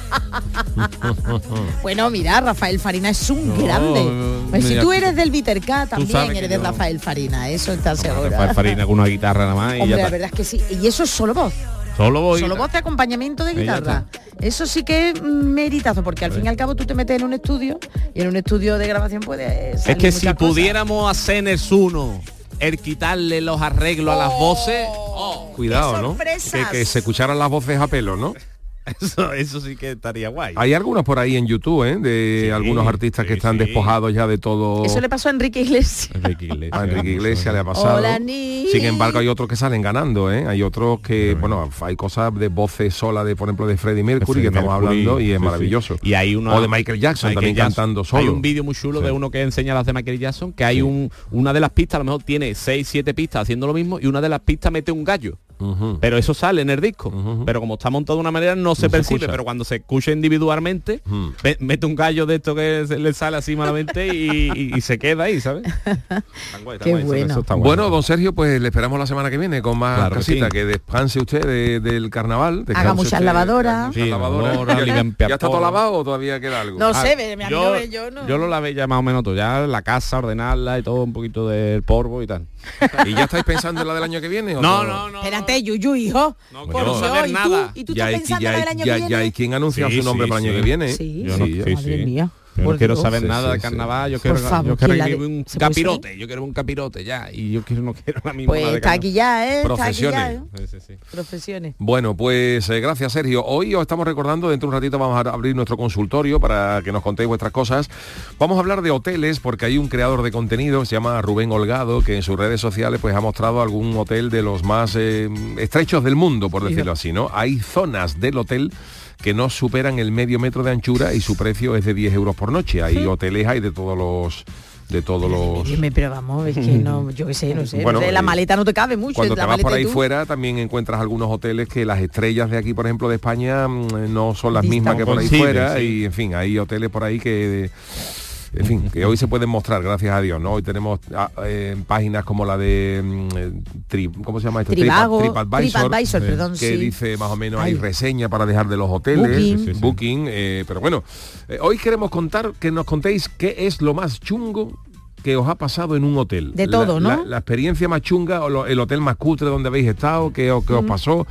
Bueno, mira, Rafael Farina es un no, grande. Pues si tú eres del Viterca, también eres de Rafael Farina, eso está no, seguro. Rafael Farina con una guitarra nada más. Hombre, y ya la está. Verdad es que sí. Y eso es solo voz. Solo voz. Solo voz de acompañamiento de guitarra. Eso sí que es meritazo, porque al fin y al cabo tú te metes en un estudio y en un estudio de grabación puede salir. Es que si cosas. pudiéramos hacer en uno el quitarle los arreglos oh, a las voces, oh, cuidado, ¿no? Que, que se escucharan las voces a pelo, ¿no? Eso, eso sí que estaría guay. Hay algunos por ahí en YouTube, ¿eh? De sí, algunos artistas sí, que están sí. despojados ya de todo. Eso le pasó a Enrique Iglesias. Enrique Iglesias, a Enrique Iglesias le ha pasado. Hola, ni... Sin embargo, hay otros que salen ganando, ¿eh? Hay otros que, sí. bueno, hay cosas de voces sola, de por ejemplo, de Freddie Mercury, de Freddie que estamos Mercury, hablando, y es sí, maravilloso. Sí. Y hay una, o de Michael Jackson, Michael también Jackson. cantando solo. Hay un vídeo muy chulo sí. de uno que enseña las de Michael Jackson, que hay sí. un una de las pistas, a lo mejor tiene seis, siete pistas haciendo lo mismo, y una de las pistas mete un gallo. Uh-huh. Pero eso sale en el disco, uh-huh. pero como está montado de una manera no se no percibe, se pero cuando se escucha individualmente uh-huh. ve, mete un gallo de esto que se, le sale así malamente y, y, y se queda ahí, ¿sabes? Guay, Qué guay, bueno. Eso está bueno. Bueno, don Sergio, pues le esperamos la semana que viene con más claro casitas, que, sí. que descanse usted de, del carnaval. Haga muchas lavadoras. Sí, lavadora. ¿Ya, ¿Ya está todo lavado o todavía queda algo? No ah, sé, me, me yo, yo, no. yo lo lavé ya más o menos todo, ya la casa, ordenarla y todo, un poquito del polvo y tal. ¿Y ya estáis pensando en la del año que viene? ¿o no, todo? no, no. Espérate, Yuyu, hijo. No quiero saber nada. ¿Y tú, ¿y tú estás pensando en el año ya, que viene? Ya hay quien ha anunciado sí, su nombre sí, para el año sí. que viene. Sí, yo no, sí, sí, madre sí. mía. Yo no quiero Dios. saber sí, nada sí, de carnaval, sí. yo quiero, favor, yo quiero de, un capirote, yo quiero un capirote ya, y yo quiero, no quiero la misma. Pues está aquí ya, ¿eh? Profesiones. Aquí ya, ¿eh? Sí, sí, sí. Profesiones. Bueno, pues eh, gracias Sergio. Hoy os estamos recordando, dentro de un ratito vamos a abrir nuestro consultorio para que nos contéis vuestras cosas. Vamos a hablar de hoteles porque hay un creador de contenido, se llama Rubén Holgado, que en sus redes sociales pues ha mostrado algún hotel de los más eh, estrechos del mundo, por decirlo así, ¿no? Hay zonas del hotel que no superan el medio metro de anchura y su precio es de diez euros por noche. Hay ¿sí? hoteles, hay de todos los... de todos los... Dime, pero vamos, es que no, yo qué sé, no sé. Bueno, no sé la maleta no te cabe mucho. Cuando la te vas por ahí tú. fuera también encuentras algunos hoteles que las estrellas de aquí, por ejemplo, de España, no son las Distan. mismas que por ahí Sí, fuera. sí. Y, en fin, hay hoteles por ahí que... En fin, que hoy se pueden mostrar, gracias a Dios, ¿no? Hoy tenemos eh, páginas como la de mm, tri, ¿cómo se llama esto? Trivago, TripAdvisor, TripAdvisor eh, perdón, que sí. dice más o menos Ay. hay reseña para dejar de los hoteles, Booking, sí, sí, sí. Booking eh, pero bueno, eh, hoy queremos contar, que nos contéis qué es lo más chungo que os ha pasado en un hotel. De todo, la, ¿no? La, la experiencia más chunga o lo, el hotel más cutre donde habéis estado, qué, qué mm. os pasó.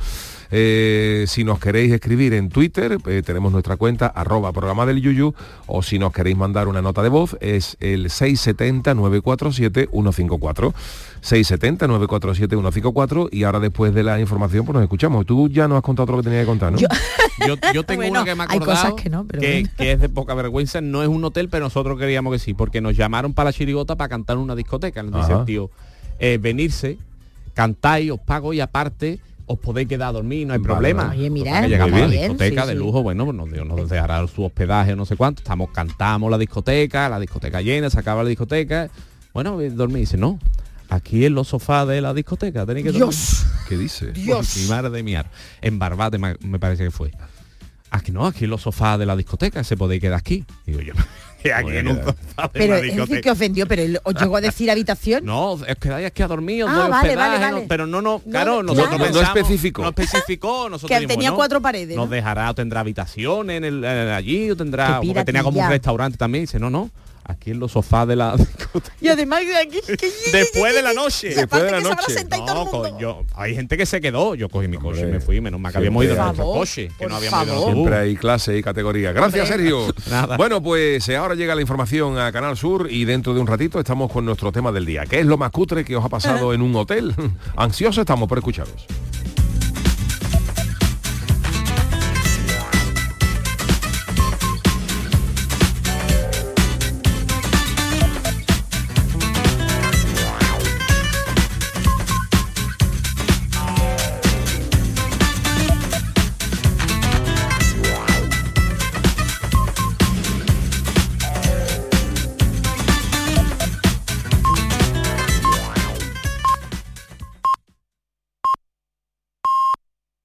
Eh, si nos queréis escribir en Twitter, eh, tenemos nuestra cuenta arroba programa del Yuyu, o si nos queréis mandar una nota de voz es el seis siete cero, nueve cuatro siete, uno cinco cuatro seis siete cero, nueve cuatro siete, uno cinco cuatro. Y ahora, después de la información, pues nos escuchamos. Tú ya nos has contado todo lo que tenías que contar, ¿no? Yo, yo, yo tengo bueno, una que me ha hay acordado cosas que, no, pero que, bueno. que es de poca vergüenza. No es un hotel, pero nosotros queríamos que sí, porque nos llamaron para la chirigota para cantar en una discoteca. Nos dice el tío, eh, venirse, cantáis, os pago y aparte os podéis quedar a dormir, no hay vale, problema. Oye, mira, que llegamos a la bien, discoteca sí, de sí. lujo, bueno, pues nos, nos dejará su hospedaje o no sé cuánto. Estamos, cantamos la discoteca, la discoteca llena, se acaba la discoteca. Bueno, dormir, dice, no, aquí en los sofás de la discoteca tenéis que dormir. Dios. ¿Qué dice? Dios. Mi madre de miar. En Barbate me parece que fue. Aquí no, aquí en los sofás de la discoteca se podéis quedar aquí. Digo yo, que aquí en un sofá de Pero una es decir, discoteca. que ofendió, pero él os llegó a decir habitación. No, os quedáis aquí a dormir, os Ah, doy vale, hospedaje, vale, vale. no- pero no, no, No, claro, no, nosotros claro. No pensamos- especificó. No especificó, nosotros Que dijimos, tenía no, cuatro paredes, Nos ¿no? dejará o tendrá habitación en el, eh, allí, o tendrá, Qué porque tenía como un piratilla. restaurante también, y dice, no, no, aquí en los sofás de la Y además de aquí... que- después de la noche. Y aparte que se habrá sentado y todo No, el mundo. co- yo, hay gente que se quedó. Yo cogí mi coche y me fui. Menos mal que habíamos Siempre- ido en nuestro Por coche, que favor, no habíamos ido en por autobús. Siempre hay clase y categoría. Gracias, Sergio. Nada. Bueno, pues eh, ahora llega la información a Canal Sur y dentro de un ratito estamos con nuestro tema del día. ¿Qué es lo más cutre que os ha pasado en un hotel? Ansiosos estamos por escucharos.